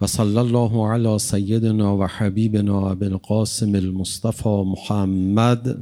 و صلی الله علی سیدنا و حبیبنا ابی القاسم المصطفى محمد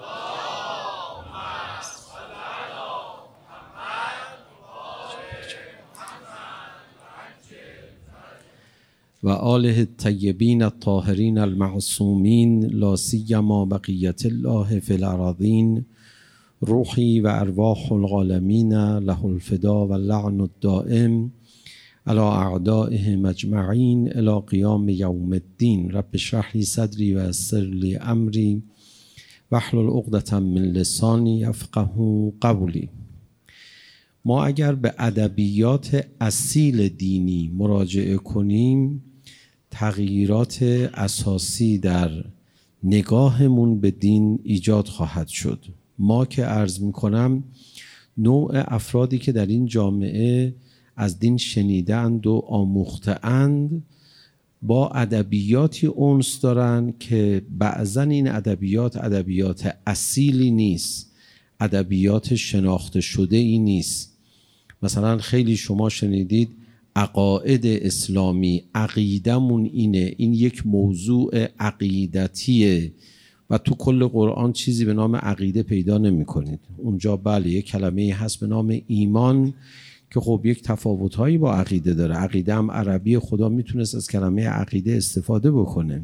و آله الطیبین الطاهرین المعصومین لا سیما بقیة الله فی الأراضین روحی و ارواح العالمین له الفدا و اللعن الدائم على اعدائهم اجمعین الی قیام یوم الدین. رب اشرح لی صدری و یسر لی امری واحلل عقدة من لسانی یفقهوا قولی. ما اگر به ادبیات اصیل دینی مراجعه کنیم تغییرات اساسی در نگاهمون به دین ایجاد خواهد شد. ما که عرض میکنم نوع افرادی که در این جامعه از دین شنیدند و آموخته‌اند با ادبیاتی انس دارن که بعضا این ادبیات اصیلی نیست، ادبیات شناخته شده ای نیست. مثلا خیلی شما شنیدید عقاید اسلامی، عقیدمون اینه، این یک موضوع عقیدتیه و تو کل قرآن چیزی به نام عقیده پیدا نمی کنید. اونجا بله یک کلمه هست به نام ایمان که خب یک تفاوت‌هایی با عقیده داره. عقیده هم عربی خدا میتونست از کلمه عقیده استفاده بکنه،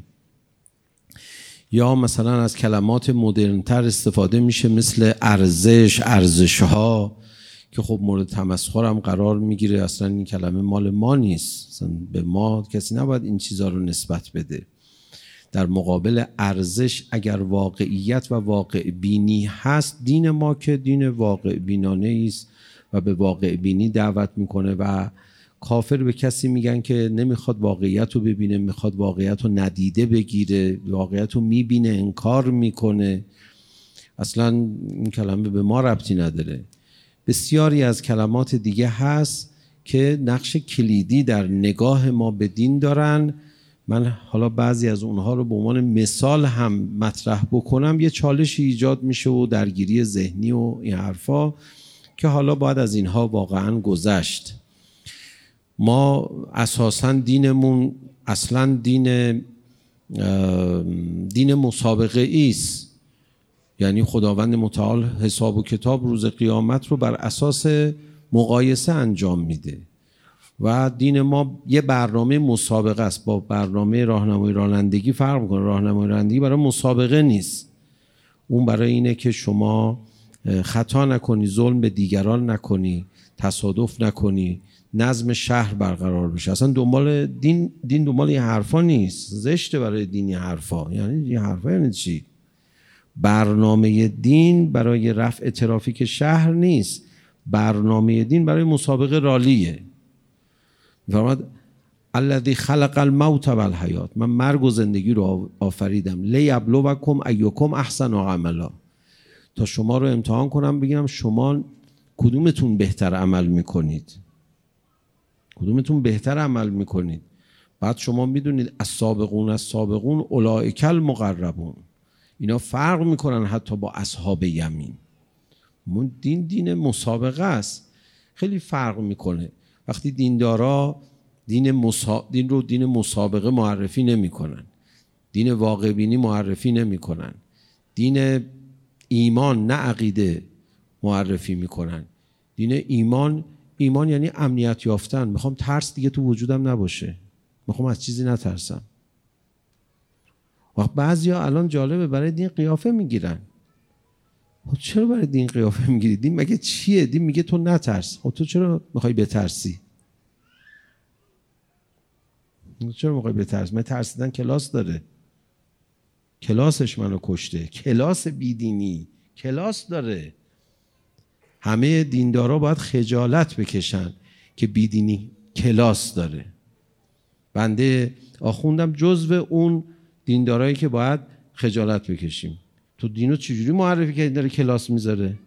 یا مثلا از کلمات مدرن‌تر استفاده میشه مثل ارزش‌ها که خب مورد تمسخر هم قرار میگیره. اصلا این کلمه مال ما نیست، اصلا به ما کسی نباید این چیزا رو نسبت بده. در مقابل ارزش اگر واقعیت و واقع بینی هست، دین ما که دین واقع بینانه است و به واقع بینی دعوت میکنه و کافر به کسی میگن که نمیخواد واقعیت رو ببینه، میخواد واقعیت رو ندیده بگیره، واقعیت رو میبینه انکار میکنه. اصلا این کلمه به ما ربطی نداره. بسیاری از کلمات دیگه هست که نقش کلیدی در نگاه ما به دین دارن. من حالا بعضی از اونها رو به عنوان مثال هم مطرح بکنم، یه چالشی ایجاد میشه و درگیری ذهنی و این حرفا که حالا باید از اینها واقعا گذشت. ما اساساً دینمون اصلاً دین مسابقه ایست. یعنی خداوند متعال حساب و کتاب روز قیامت رو بر اساس مقایسه انجام میده و دین ما یه برنامه مسابقه است. با برنامه راهنمایی رانندگی فرق میکنه. راهنمایی رانندگی برای مسابقه نیست، اون برای اینه که شما خطا نکنی، ظلم به دیگران نکنی، تصادف نکنی، نظم شهر برقرار بشه. اصلا دنبال دین دنبال این حرفا نیست. زشته برای دینی حرفا. یعنی این حرفا یعنی چی؟ برنامه دین برای رفع ترافیک شهر نیست، برنامه دین برای مسابقه رالیه. می‌فرماد الذی خلق الموت و الحیات، من مرگ و زندگی رو آفریدم لیبلوکم ایکم احسن عملا، تا شما رو امتحان کنم بگیرم شما کدومتون بهتر عمل میکنید، کدومتون بهتر عمل میکنید. بعد شما میدونید السابقون اولئک المقربون، اینا فرق میکنن حتی با اصحاب یمین. دین مسابقه است، خیلی فرق میکنه. وقتی دیندارا دین رو دین مسابقه معرفی نمیکنن، دین واقع بینی معرفی نمیکنن، دین ایمان نه عقیده معرفی میکنن. دین ایمان یعنی امنیت یافتن. میخوام ترس دیگه تو وجودم نباشه، میخوام از چیزی نترسم. وقت بعضیا الان جالبه برای دین قیافه میگیرن. چرا برای دین قیافه میگیری؟ دین مگه چیه؟ دین میگه تو نترس. تو چرا میخوای بترسی؟ چرا میخوای بترسی؟ من ترسیدن کلاس داره، کلاسش منو کشته. کلاس بیدینی کلاس داره. همه دیندارا باید خجالت بکشن که بیدینی کلاس داره. بنده آخوندم جزو اون دیندارایی که باید خجالت بکشیم. تو دینو چجوری معرفی کردی داره کلاس میذاره؟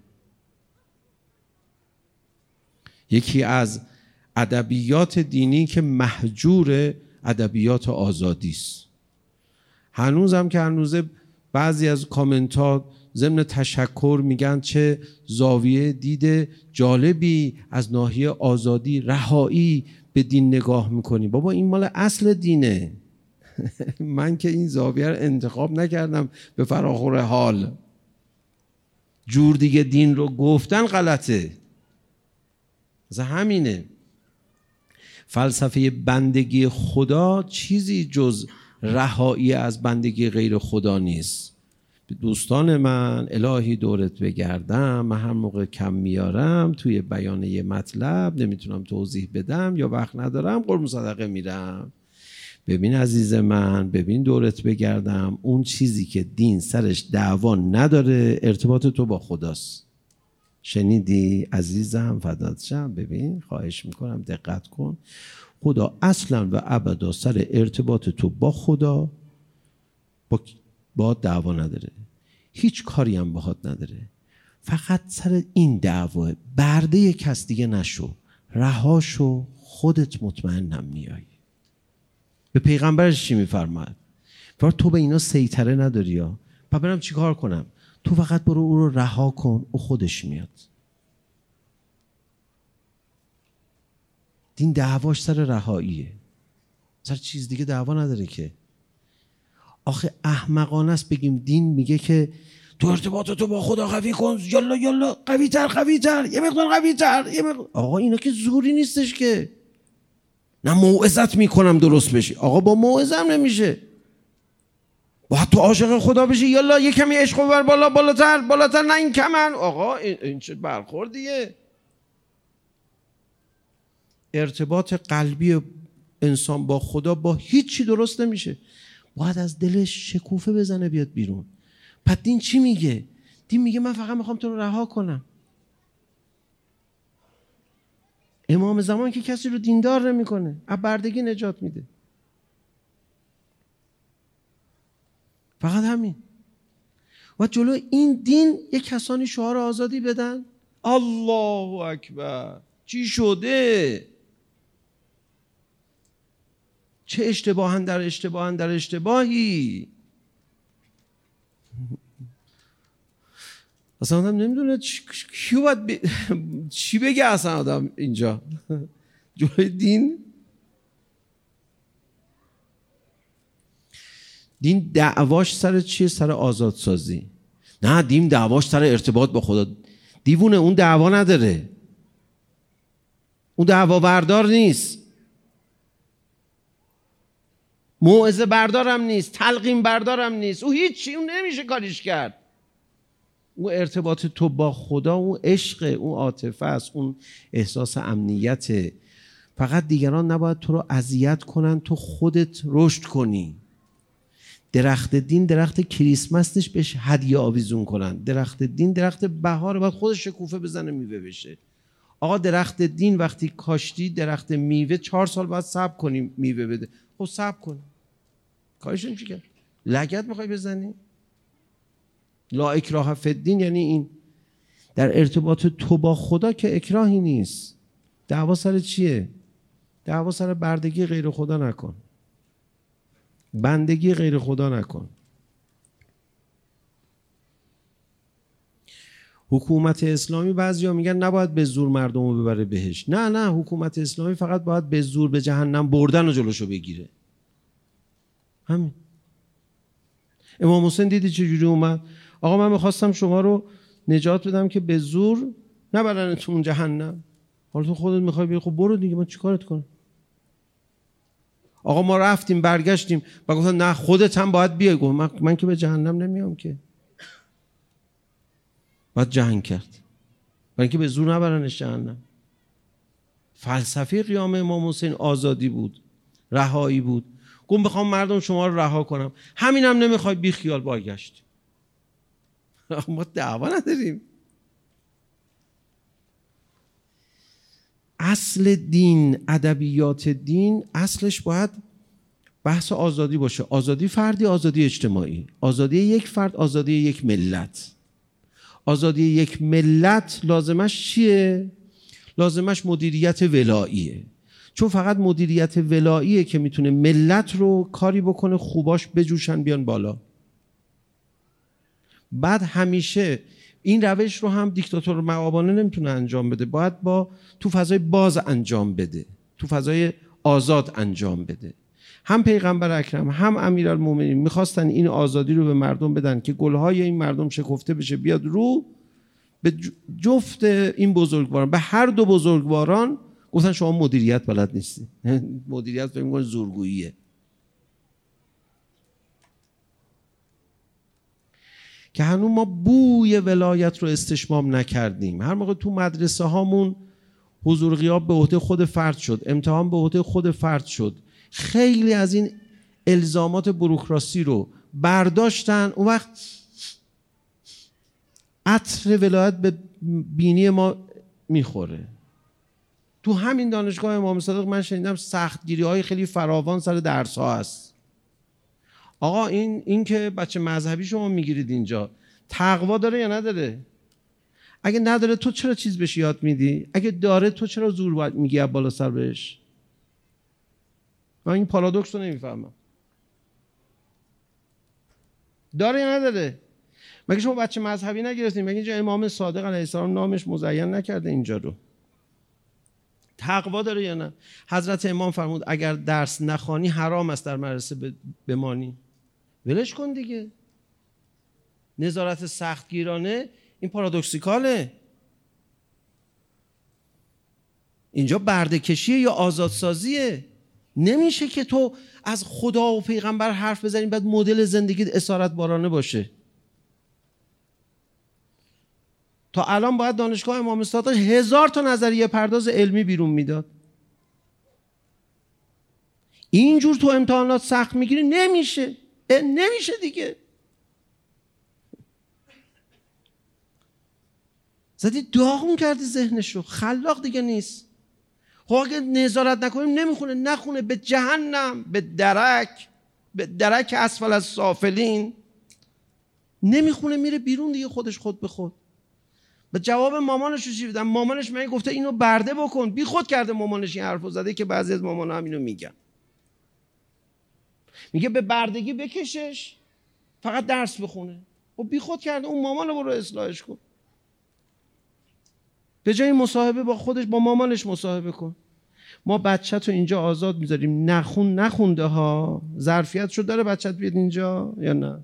یکی از ادبیات دینی که محجور ادبیات آزادی است. هنوزم که هنوزه بعضی از کامنت‌ها ضمن تشکر میگن چه زاویه دید جالبی از ناحیه آزادی، رهایی به دین نگاه میکنی. بابا این مال اصل دینه. من که این زاویه رو انتخاب نکردم به فراخور حال. جور دیگه دین رو گفتن غلطه. مثلا همینه. فلسفه بندگی خدا چیزی جز رهایی از بندگی غیر خدا نیست. دوستان من، الهی دورت بگردم، من هر موقع کم میارم توی بیان یه مطلب نمیتونم توضیح بدم یا وقت ندارم، قربون صدقه میرم. ببین عزیز من، ببین دورت بگردم، اون چیزی که دین سرش دعوا نداره ارتباط تو با خداست. شنیدی عزیزم؟ فدات شم. ببین خواهش میکنم دقت کن، خدا اصلا و ابدا سر ارتباط تو با خدا با دعوا نداره، هیچ کاری هم باهات نداره. فقط سر این دعوا برده کس دیگه نشو، رهاشو، خودت مطمئنم میای. به پیغمبرش چی میفرماد؟ تو به اینا سیطره نداری یا برم چی کار کنم؟ تو فقط برو او رو رها کن، او خودش میاد. دین دعواش سر رهاییه، سر چیز دیگه دعوا نداره که. آخه احمقانه است بگیم دین میگه که تو ارتباطتو با خدا قوی کن، یالا یالا قوی تر، یه مقدار قوی تر، آقا اینا که زوری نیستش که. نه موعظت میکنم درست بشی. آقا با موعظه هم نمیشه. باید تو عاشق خدا بشی، یالا یه کمی عشق ببر بالا، بالاتر، نه این کمن. آقا این چه برخوردیه؟ ارتباط قلبی انسان با خدا با هیچی درست نمیشه. باید از دلش شکوفه بزنه بیاد بیرون. پس دین چی میگه؟ دین میگه من فقط میخوام تو رو رها کنم. امام زمان که کسی رو دیندار نمیکنه، از بردگی نجات میده. فقط همین. و جلو این دین یک کسانی شعار آزادی بدن. الله اکبر. چی شده؟ چه اشتباهن در اشتباهی. اصلا آدم نمیدونه کیو باید چی بگه اصلا آدم اینجا جلوی دین. دین دعواش سر چیه؟ سر آزادسازی. نه، دین دعواش سر ارتباط با خدا. دیوونه، اون دعوا نداره، اون دعوا بردار نیست، موعظه بردارم نیست، تلقین بردارم نیست، او هیچی، اون نمیشه کاریش کرد. اون ارتباط تو با خدا، اون عشق، اون عاطفه است، اون احساس امنیت. فقط دیگران نباید تو رو اذیت کنن، تو خودت رشد کنی. درخت دین درخت کریسمس نیست بهش هدیه آویزون کنن. درخت دین درخت بهاره، باید خودش شکوفه بزنه میوه بشه. آقا درخت دین وقتی کاشتی، درخت میوه 4 سال باید صبر کنی میوه بده. خب صبر کن، کارش نمیشه کرد. لگد میخوای بزنی؟ لا اکراه فی الدین یعنی این. در ارتباط تو با خدا که اکراهی نیست. دعوا سر چیه؟ دعوا سر بردگی غیر خدا نکن، بندگی غیر خدا نکن. حکومت اسلامی بعضیا میگن نباید به زور مردم رو ببره بهش. نه، حکومت اسلامی فقط باید به زور به جهنم بردن و جلوشو بگیره. همین. امام حسین دیدی چجوری اومد؟ آقا من میخواستم شما رو نجات بدم که به زور نبرنتون جهنم. حالا تو خودت میخوای بری، خب برو دیگه، من چیکارت کنم؟ آقا ما رفتیم برگشتیم و گفتن نه خودت هم باید بیای. گفت من که به جهنم نمیام که. باید جنگ کرد برای اینکه به زور نبرنش جهنم. فلسفه قیام امام حسین آزادی بود، رهایی بود. گفت میخوام مردم شما رو رها کنم، همینم نمیخوای، بی خیال برگشت. ما دعوا نداریم. اصل دین، ادبیات دین، اصلش باید بحث آزادی باشه. آزادی فردی، آزادی اجتماعی، آزادی یک فرد، آزادی یک ملت. آزادی یک ملت لازمش چیه؟ لازمش مدیریت ولاییه. چون فقط مدیریت ولاییه که میتونه ملت رو کاری بکنه خوباش بجوشن بیان بالا. بعد همیشه این روش رو هم دیکتاتور مآبانه نمیتونه انجام بده، باید با تو فضای باز انجام بده. تو فضای آزاد انجام بده. هم پیغمبر اکرم هم امیرالمومنین میخواستن این آزادی رو به مردم بدن که گلهای این مردم شکفته بشه، بیاد رو به جفت این بزرگواران، به هر دو بزرگواران گفتن شما مدیریت بلد نیستی. مدیریت فکر می‌کنن زورگوییه. که هنوز ما بوی ولایت رو استشمام نکردیم. هر موقع تو مدرسه هامون حضور غیاب به عهده خود فرد شد، امتحان به عهده خود فرد شد، خیلی از این الزامات بوروکراسی رو برداشتن، اون وقت عطر ولایت به بینی ما میخوره. تو همین دانشگاه امام صادق من شنیدم سختگیری‌های خیلی فراوان سر درس‌ها هست. آقا این که بچه مذهبی شما میگیرید اینجا تقوا داره یا نداره؟ اگه نداره تو چرا چیز بهش یاد میدی؟ اگه داره تو چرا زور باید میگی از بالا سر بهش؟ من این پارادوکس رو نمیفهمم. داره یا نداره؟ مگه شما بچه مذهبی نگرفتین؟ مگه اینجا امام صادق علیه السلام نامش مزین نکرده اینجا رو؟ تقوا داره یا نه؟ حضرت امام فرمود اگر درس نخوانی حرام است در مدرسه بمانی. ولش کن دیگه. نظارت سختگیرانه این پارادوکسیکاله. اینجا برده‌کشیه یا آزادسازیه. نمیشه که تو از خدا و پیغمبر حرف بزنی بعد مدل زندگیت اسارت بارانه باشه. تا الان باید دانشگاه امام صادق 1000 تا نظریه پرداز علمی بیرون میداد. اینجور تو امتحانات سخت میگیری نمیشه. نمیشه دیگه. زدی داغون کردی ذهنش رو، خلاق دیگه نیست. خب اگه نظارت نکنیم نخونه به جهنم، به درک اسفل از سافلین. نمیخونه میره بیرون دیگه خودش خود به خود. به جواب مامانش رو چی بدم؟ مامانش من گفته اینو برده بکن. بی خود کرده مامانش این حرفو زده که بعضی از مامانا هم اینو میگن. میگه به بردگی بکشش، فقط درس بخونه. و بی خود کرده اون مامانو برو اصلاحش کن. به جای مصاحبه با خودش با مامانش مصاحبه کن. ما بچه‌تو اینجا آزاد میذاریم، نخونده ها. ظرفیتشو داره بچه‌ت بیاد اینجا یا نه؟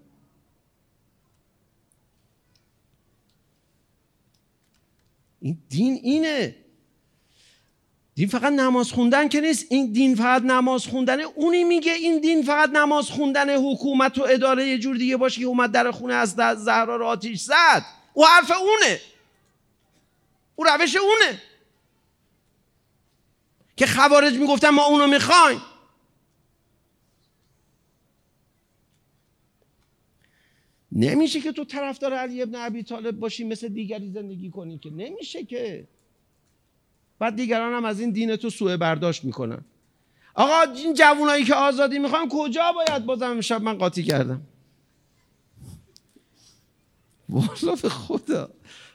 این دین اینه. دین فقط نماز خوندن که نیست. این دین فقط نماز خوندن. اونی میگه این دین فقط نماز خوندن حکومت و اداره یه جور دیگه باشه که اومد در خونه از زهرا رو آتیش زد. او حرف اونه. او روش اونه که خوارج میگفتن ما اونو میخوایم. نمیشه که تو طرفدار علی ابن ابی طالب باشی مثل دیگری زندگی کنی، که نمیشه که. بعد دیگران هم از این دین تو سوء برداشت میکنن. آقا این جوانایی که آزادی میخوان کجا باید؟ بازم امشب من قاطی کردم. والا به خدا.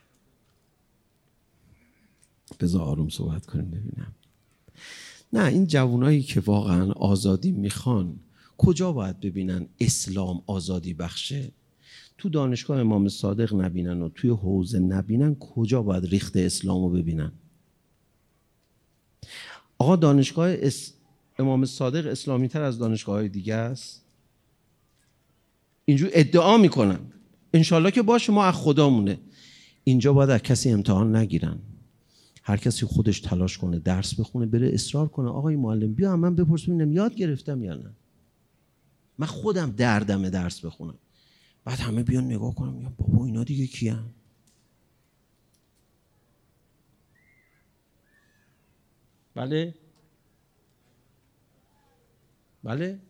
بذار آروم صحبت کنیم ببینم. نه این جوانایی که واقعا آزادی میخوان کجا باید ببینن اسلام آزادی بخشه؟ تو دانشگاه امام صادق نبینن و توی حوزه نبینن، کجا باید ریخت اسلامو ببینن؟ آقا دانشگاه امام صادق اسلامی تر از دانشگاه های دیگه است؟ اینجور ادعا میکنن. انشالله که باشه، ما از خدامونه. اینجا باید از کسی امتحان نگیرن. هر کسی خودش تلاش کنه، درس بخونه، بره اصرار کنه آقای معلم بیا من بپرس ببینم یاد گرفتم یا نه. من خودم دردمه درس بخونم. بعد همه بیان نگاه کنم یا بابا اینا دیگه کیان؟ بله؟ بله؟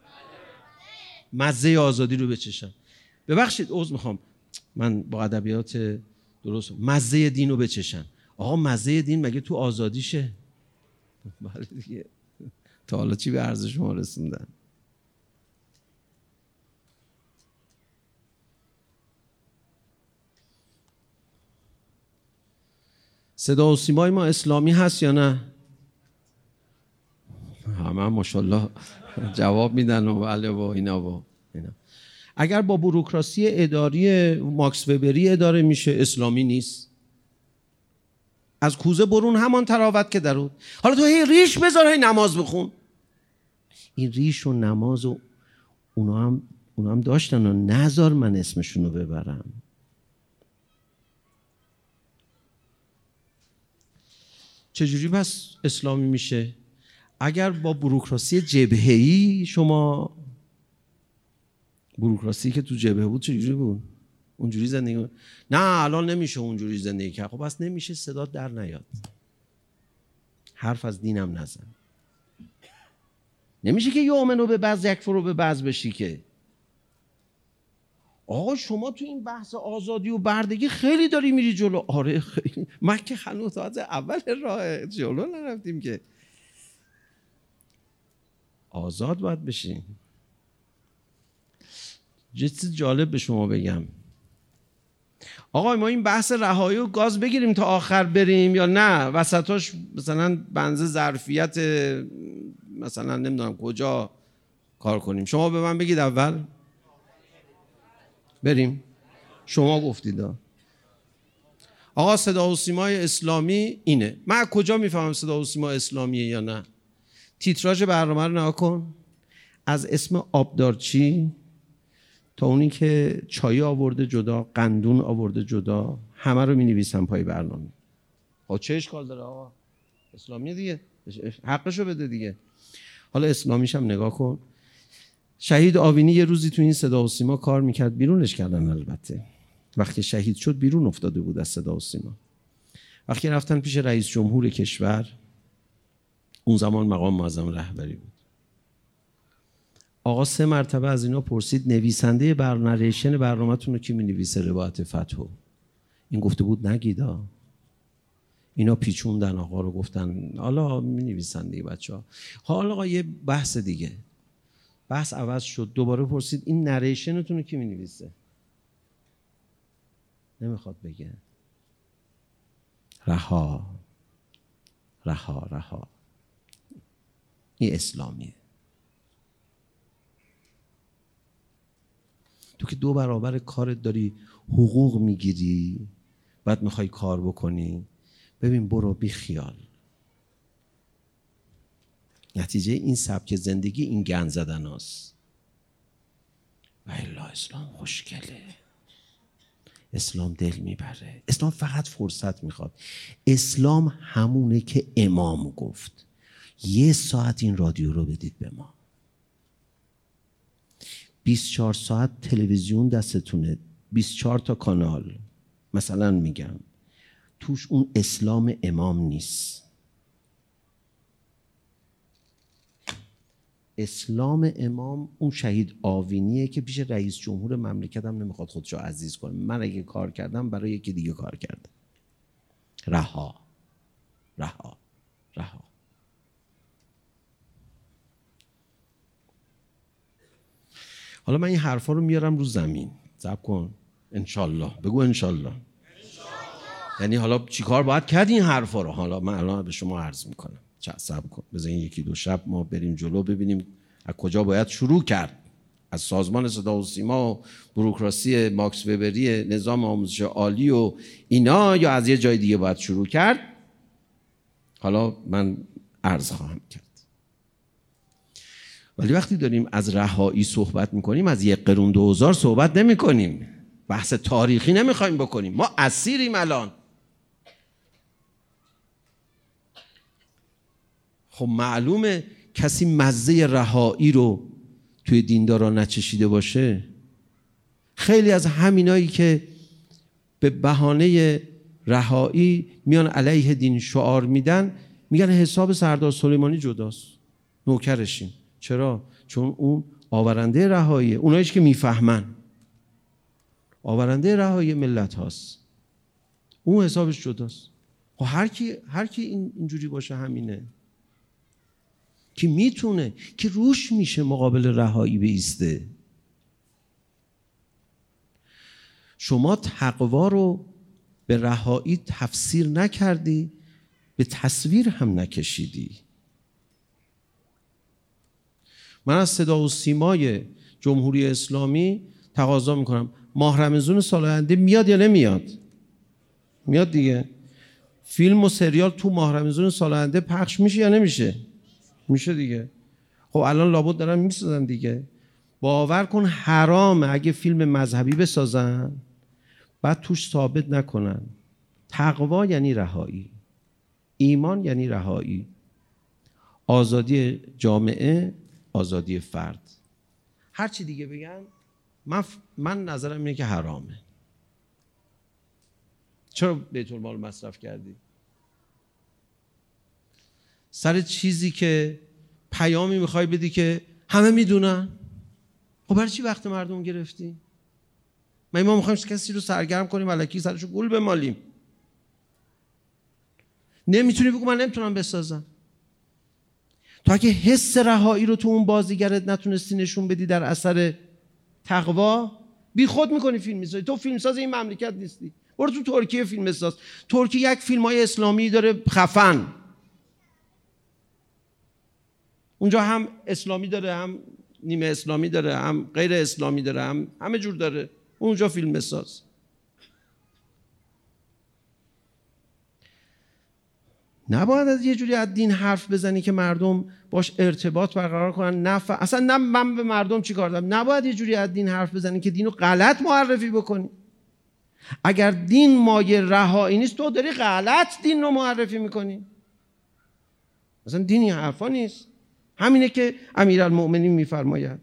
مزه آزادی رو بچشم. ببخشید عذر میخوام، من با ادبیات درست. مزه دین رو بچشن. آقا مزه دین مگه تو آزادیشه؟ بله دیگه. تا حالا چی به عرض شما رسوندن؟ صدا و سیمای ما اسلامی هست یا نه؟ همه ماشاءالله جواب میدن و بله و اینا. اگر با بوروکراسی اداری ماکس وبری اداره میشه اسلامی نیست. از کوزه برون همان تراوت که درود. حالا تو هی ریش بذار هی نماز بخون. این ریش و نماز و اونا هم داشتن و نذار من اسمشون رو ببرم. چجوری پس اسلامی میشه؟ اگر با بوروکراسی جبهه‌ای شما، بوروکراسی که تو جبهه بود چجوری بود؟ اونجوری زندگی نه الان نمیشه اونجوری زندگی کرد. خب بس نمیشه صدات در نیاد، حرف از دینم نزن. نمیشه که یؤمنوا ببعض یکفروا ببعض بشی که. آقا شما تو این بحث آزادی و بردگی خیلی داری میری جلو. آره خیلی، من که هنوز تازه اول راه جلو نرفتیم که. آزاد باید بشین. یه چیز جالب به شما بگم. آقا ما این بحث رهایی و گاز بگیریم تا آخر بریم یا نه وسطاش مثلا بنز ظرفیت مثلا نمیدونم کجا کار کنیم؟ شما به من بگید اول بریم. شما گفتید آقا صدا و سیمای اسلامی اینه. من کجا میفهمم صدا و سیما اسلامیه یا نه؟ تیتراژ برنامه رو نگاه کن. از اسم آبدارچی تا اونی که چای آورده جدا، قندون آورده جدا، همه رو می‌نویسن پای برنامه. ها چه اشکال داره آقا؟ اسلامیه دیگه، حقشو بده دیگه. حالا اسلامیش هم نگاه کن. شهید آوینی یه روزی تو این صدا و سیما کار میکرد، بیرونش کردن البته. وقتی شهید شد بیرون افتاده بود از صدا و سیما. وقتی رفتن پیش رئیس جمهور کشور، اون زمان مقام معظم رهبری بود، آقا 3 مرتبه از اینا پرسید نویسنده نریشن برنامه‌تون رو کی می‌نویسه روایت فتحو؟ این گفته بود نگیدا. اینا پیچوندن آقا رو، گفتن حالا می‌نویسن دیگه بچه‌ها. حالا آقا یه بحث دیگه. بحث عوض شد، دوباره پرسید این نریشنتون رو کی می‌نویسه؟ نمیخواد بگه. رها. این اسلامیه. تو که 2 برابر کارت داری حقوق میگیری، بعد میخوای کار بکنی. ببین برو بی خیال. نتیجه این سبک زندگی این گند زدن هاست. و الا اسلام خوشگله. اسلام دل میبره. اسلام فقط فرصت میخواد. اسلام همونه که امام گفت 1 ساعت این رادیو رو بدید به ما. 24 ساعت تلویزیون دستتونه، 24 تا کانال مثلا میگم، توش اون اسلام امام نیست. اسلام امام اون شهید آوینیه که پیش رئیس جمهور مملکتم نمیخواد خودشو عزیز کنه. من اگه کار کردم برای یکی دیگه کار کردم. رها. حالا من این حرفا رو میارم رو زمین. صبر کن. انشالله. بگو انشالله. یعنی حالا چیکار باید کرد این حرفا رو؟ حالا من الان به شما عرض میکنم. صبر کن. بذارین 1-2 شب ما بریم جلو ببینیم از کجا باید شروع کرد. از سازمان صدا و سیما و بوروکراسی ماکس وبری نظام آموزش عالی و اینا، یا از یه جای دیگه باید شروع کرد؟ حالا من عرض خواهم کرد. ولی وقتی داریم از رهایی صحبت میکنیم از 1 قرون 2000 صحبت نمی کنیم. بحث تاریخی نمیخوایم بکنیم. ما اسیریم الان. خب معلومه کسی مزه رهایی رو توی دینداران نچشیده باشه. خیلی از همینایی که به بهانه رهایی میان علیه دین شعار میدن، میگن حساب سردار سلیمانی جداست، نوکرشیم. چرا؟ چون اون آورنده رهایی، اوناییش که میفهمن آورنده رهایی ملت هاست، اون حسابش جداست. خب هر کی اینجوری باشه همینه که میتونه، که روش میشه مقابل رهایی بایسته. شما تقوا رو به رهایی تفسیر نکردی، به تصویر هم نکشیدی. من از صدا و سیمای جمهوری اسلامی تقاضا میکنم ماه رمضان سال آینده میاد یا نمیاد؟ میاد دیگه. فیلم و سریال تو ماه رمضان سال آینده پخش میشه یا نمیشه؟ میشه دیگه. خب الان لابد دارن میسازن دیگه. باور کن حرامه اگه فیلم مذهبی بسازن بعد توش ثابت نکنن تقوا یعنی رهایی، ایمان یعنی رهایی، آزادی جامعه، آزادی فرد. هر چی دیگه بگن من نظرم اینه که حرامه. چرا بیت المال مصرف کردی؟ سر چیزی که پیامی میخوای بدی که همه میدونن. خب برای چی وقت مردم گرفتی؟ ما میخوایم کسی رو سرگرم کنیم الکی سرشو گول بمالیم. نمیتونی بگو من نمیتونم بسازم. تو اگه حس رهایی رو تو اون بازیگرت نتونستی نشون بدی در اثر تقوا، بی خود میکنی فیلم میسازی. تو فیلمساز این مملکت نیستی. برو تو ترکیه فیلم بساز. ترکیه یک فیلم‌های اسلامی داره خفن. اونجا هم اسلامی داره، هم نیمه اسلامی داره، هم غیر اسلامی داره، هم همه جور داره. اونجا فیلم بساز. نباید از یه جوری از دین حرف بزنی که مردم باش ارتباط برقرار کنن. اصلا نه من به مردم چی کار دارم. نباید یه جوری از دین حرف بزنی که دینو غلط معرفی بکنی. اگر دین مایه رهایی نیست تو داری غلط دین رو معرفی میکنی. اصلا دینی حرفا نیست. همینه که امیرالمؤمنین میفرماید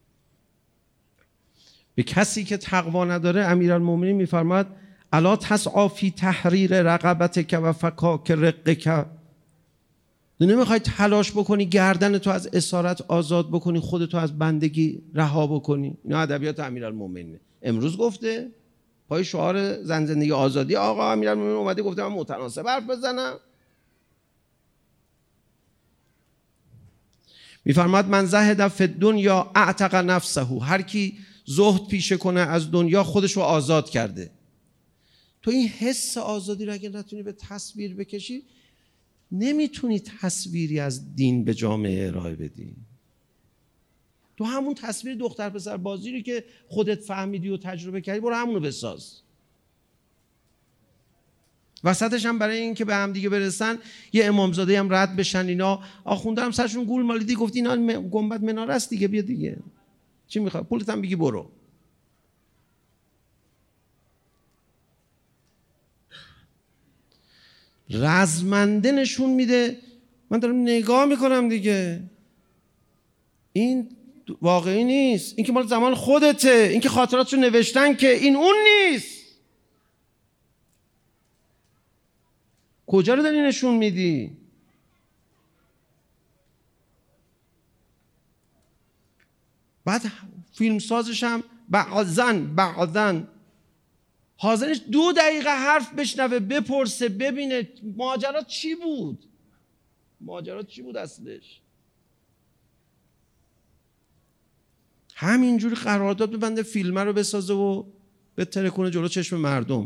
به کسی که تقوا نداره. امیرالمؤمنین میفرماید الا تسعی فی تحریر رقبتک و فکاک رقک. نمیخوای تلاش بکنی گردن تو از اسارت آزاد بکنی، خودتو از بندگی رها بکنی. اینا ادبیات امیرالمؤمنین. امروز گفته پای شعار زن زندگی آزادی آقا امیرالمؤمنین اومده گفته من متناسب حرف بزنم. میفرماد من زهد فی الدنیا اعتق نفسه. هر کی زهد پیشه کنه از دنیا خودش رو آزاد کرده. تو این حس آزادی رو اگه نتونی به تصویر بکشی نمیتونی تصویری از دین به جامعه ارائه بدی. تو همون تصویر دختر پسر بازی رو که خودت فهمیدی و تجربه کردی برو همونو بساز. وسطش هم برای این که به هم دیگه برسن یه امامزاده هم رد بشن اینا آخونده هم سرشون گول مالیدی گفتی اینا گنبد مناره است دیگه بیا دیگه چی میخوای پولت هم بگی برو. رزمنده نشون میده. من دارم نگاه میکنم دیگه این واقعی نیست. این که مال زمان خودته. این که خاطراتشو نوشتن که این اون نیست. کجا رو داری نشون میدی؟ بعد فیلمسازش هم بعضن حاضرش 2 دقیقه حرف بشنوه بپرسه ببینه ماجرا چی بود. ماجرا چی بود اصلش. همینجوری قرارداد ببنده فیلمه رو بسازه و بتره کنه جلو چشم مردم.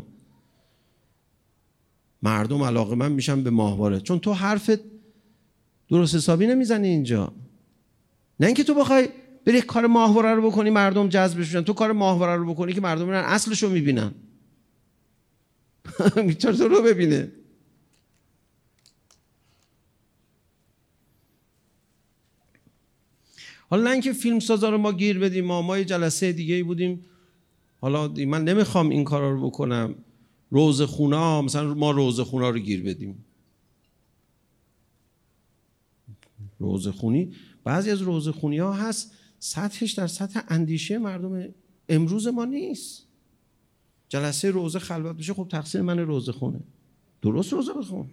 مردم علاقه‌مند میشن به ماهواره چون تو حرفت درست حسابی نمیزنی اینجا. نه اینکه تو بخوای بری کار ماهواره رو بکنی مردم جذب بشن. تو کار ماهواره رو بکنی که مردم میرن اصلش رو میبینن. چرا تو رو ببینه. حالا نه اینکه فیلم سازا رو ما گیر بدیم. ما یه جلسه دیگه ای بودیم. حالا من نمیخوام این کارا رو بکنم. روزخونا مثلا ما روزخونا رو گیر بدیم. روزخونی بعضی از روزخونی ها هست سطحش در سطح اندیشه مردم امروز ما نیست. جلسه روزه خلوت بشه خب تقصیر من روزخونه. درست روزه بخون.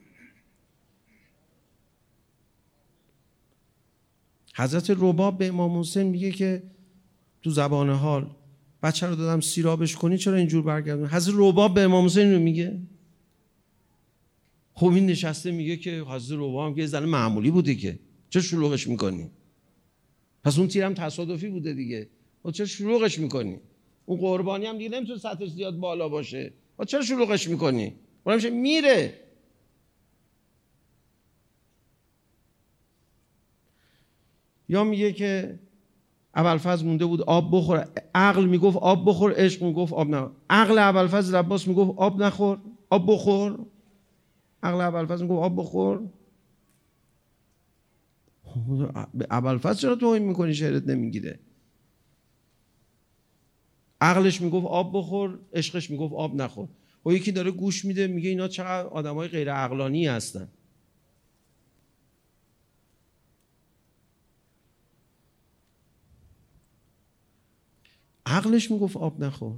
حضرت رباب به امام حسین میگه که تو زبان حال بچه رو دادم سیرابش کنی چرا اینجور برگردون. حضرت رباب به امام حسین رو میگه. خب این نشسته میگه که حضرت رباب هم که زن معمولی بوده که چرا شلوغش میکنی. پس اون تیرم تصادفی بوده دیگه. و چرا شلوغش میکنی. اون قربانی هم دیگه نمیتونه سطحش زیاد بالا باشه. و چرا شلوغش میکنی. برای میره. یا میگه که ابوالفضل مونده بود آب بخور. عقل میگفت آب بخور. عشق میگفت آب نخور. عقل ابوالفضل عباس میگفت آب نخور آب بخور. عقل ابوالفضل میگفت آب بخور. به ابوالفضل چرا توهین میکنی شعرت نمیگیره؟ عقلش میگفت آب بخور، عشقش میگفت آب نخور. و یکی داره گوش میده میگه اینا چقدر آدمای غیر عقلانی هستن. عقلش میگفت آب نخور.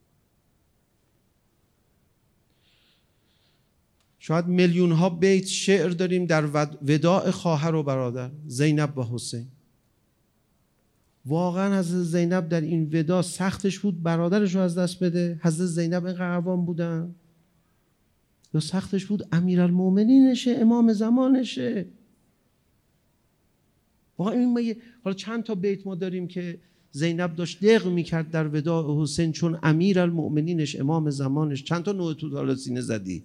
شاید میلیون ها بیت شعر داریم در وداع خواهر و برادر زینب و حسین. واقعا حضرت زینب در این وداع سختش بود برادرش رو از دست بده؟ حضرت زینب اینقدر عوام بودن؟ یا سختش بود امیرالمومنینشه، امام زمانشه؟ واقعا این حالا چند تا بیت ما داریم که زینب داشت دق میکرد در وداع حسین چون امیرالمومنینش، امام زمانش. چند تا نوع توتال سینه زدی؟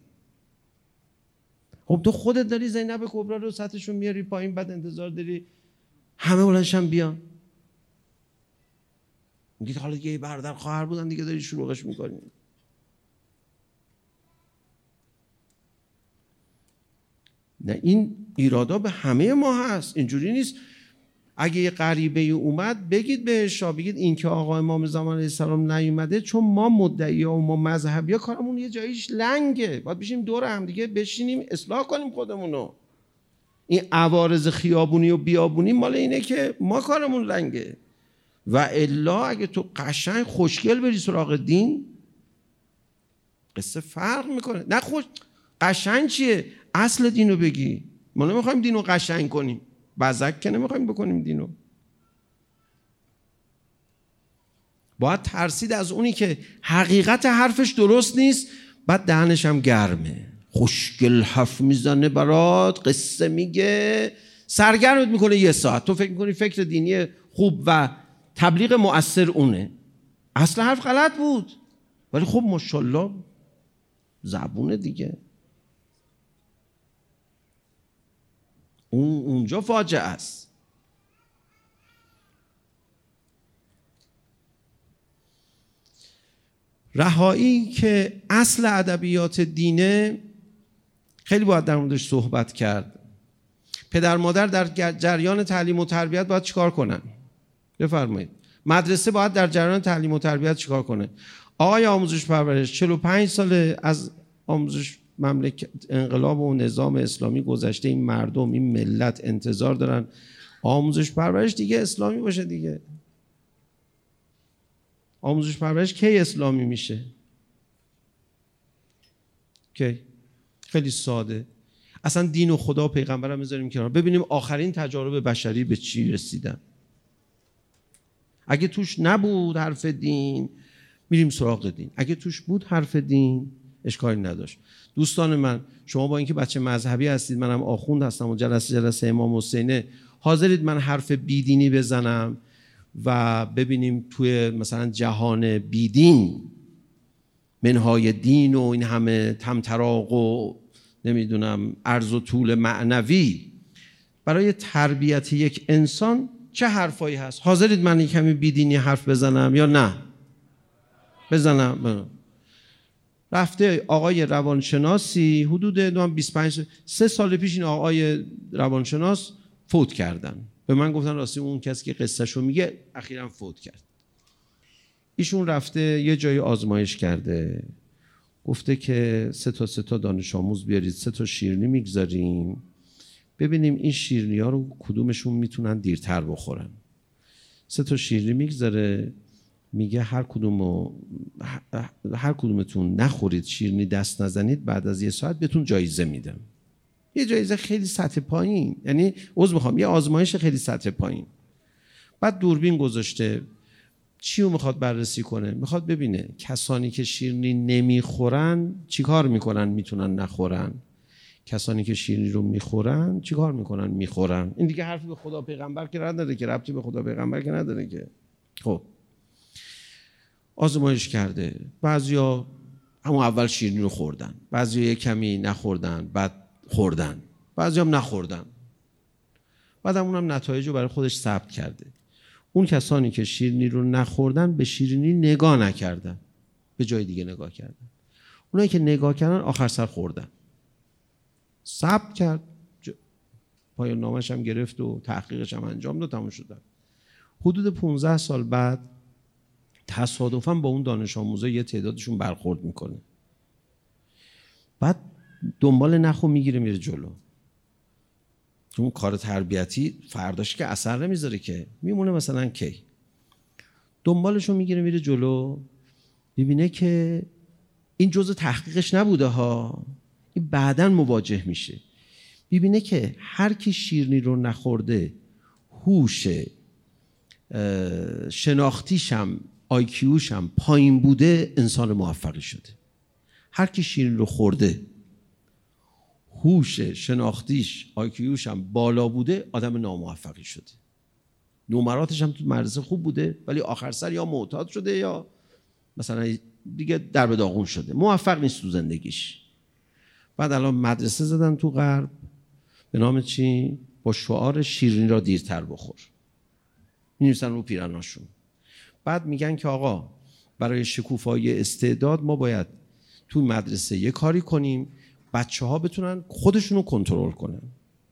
خب تو خودت داری زینب کبرا رو سطحشون میاری پایین، بعد انتظار داری همه بلندشن بیان. میگید حالا دیگه برادر خواهر بودن دیگه داری شلوغش میکنی. نه، این ایرادا به همه ما هست، اینجوری نیست. اگه یه غریبه اومد بگید بهش، بگید این که آقا امام زمان علیه السلام نیومده چون ما مدعی و ما مذهبی ها کارمون یه جاییش لنگه، باید بشیم دور هم دیگه بشینیم اصلاح کنیم خودمونو. این عوارض خیابونی و بیابونی مال اینه که ما کارمون لنگه. و الا اگه تو قشنگ خوشگل بری سراغ دین قصه فرق میکنه. نه قشنگ چیه؟ اصل دینو بگی. ما نمیخوایم دینو قشنگ کنیم، بزک که نمیخوایم بکنیم دینو. باید ترسید از اونی که حقیقت حرفش درست نیست بعد دهنش هم گرمه، خوشگل حرف میزنه برات، قصه میگه، سرگرمت میکنه یه ساعت. تو فکر میکنی فکر دینی خوب و تبلیغ مؤثر اونه. اصل حرف غلط بود ولی خب ماشاءالله زبونه دیگه. اونجا فاجعه است. رهایی که اصل ادبیات دینه خیلی باید در موردش صحبت کرد. پدر مادر در جریان تعلیم و تربیت باید چیکار کنن؟ بفرمایید. مدرسه باید در جریان تعلیم و تربیت چیکار کنه؟ آقای آموزش پرورش 45 سال از آموزش مملکت انقلاب و نظام اسلامی گذشته، این مردم، این ملت انتظار دارن آموزش پرورش دیگه اسلامی باشه دیگه. آموزش پرورش کی اسلامی میشه؟ کی؟ خیلی ساده. اصلا دین و خدا و پیغمبرم بذاریم کنار، ببینیم آخرین تجارب بشری به چی رسیدن. اگه توش نبود حرف دین میریم سراغ دین، اگه توش بود حرف دین اشکالی نداشت. دوستان من، شما با اینکه بچه مذهبی هستید، منم آخوند هستم و جلسه امام حسینه، حاضرید من حرف بیدینی بزنم و ببینیم توی مثلا جهان بیدین منهای دین و این همه طمطراق و نمیدونم عرض و طول معنوی برای تربیت یک انسان چه حرفایی هست؟ حاضرید من یک کمی بیدینی حرف بزنم یا نه؟ بزنم. رفته آقای روانشناسی حدود 3 سال پیش این آقای روانشناس فوت کردن. به من گفتن راستی اون کسی که قصهشو میگه اخیراً فوت کرد. ایشون رفته یه جای آزمایش کرده، گفته که 3 تا دانش آموز بیارید، 3 تا شیرینی میگذاریم ببینیم این شیرینی ها رو کدومشون میتونن دیرتر بخورن. 3 تا شیرینی میگذاره، میگه هر کدومتون نخورید، شیرینی دست نزنید، بعد از 1 ساعت بهتون جایزه میدم. یه جایزه خیلی سطح پایین، یعنی یه آزمایش خیلی سطح پایین. بعد دوربین گذاشته، چی رو میخواد بررسی کنه؟ میخواد ببینه کسانی که شیرینی نمیخورن چیکار میکنن میتونن نخورن، کسانی که شیرینی رو میخورن چیکار میکنن میخورن. این دیگه حرفی به خدا پیغمبر که نداره که، ربطی به خدا پیغمبر که نداره که. خب آزمایش کرده، بعضیا همون اول شیرینی رو خوردن، بعضیا یک کمی نخوردن، بعد خوردن، بعضیا هم نخوردن. بعد اونم نتایج رو برای خودش ثبت کرده. اون کسانی که شیرینی رو نخوردن به شیرینی نگاه نکردن، به جای دیگه نگاه کردن. اونایی که نگاه کردن آخر سر خوردن. ثبت کرد، پایان نامش هم گرفت و تحقیقش هم انجام داد، تموم شد. حدود 15 سال بعد تصادفاً با اون دانش آموزا یه تعدادشون برخورد میکنه. بعد دنبال نخو میگیره میره جلو. اون کار تربیتی فرداش که اثر نمیذاره که، میمونه مثلا کی. دنبالشو میگیره میره جلو، میبینه که این جزء تحقیقش نبوده ها، این بعداً مواجه میشه. میبینه که هر کی شیرینی رو نخورده، هوش شناختیشم آیکیوشم پایین بوده، انسان موفقی شده. هر کی شیرینی رو خورده، هوش شناختیش آیکیوشم بالا بوده، آدم ناموفقی شده. نمراتش هم تو مدرسه خوب بوده ولی آخر سر یا معتاد شده یا مثلا دیگه در به داغون شده، موفق نیست تو زندگیش. بعد الان مدرسه زدن تو غرب به نام چی؟ با شعار شیرینی را دیرتر بخور، می‌نویسن رو پیرناشون. بعد میگن که آقا برای شکوفایی استعداد ما باید تو مدرسه یه کاری کنیم بچه‌ها بتونن خودشونو کنترل کنن.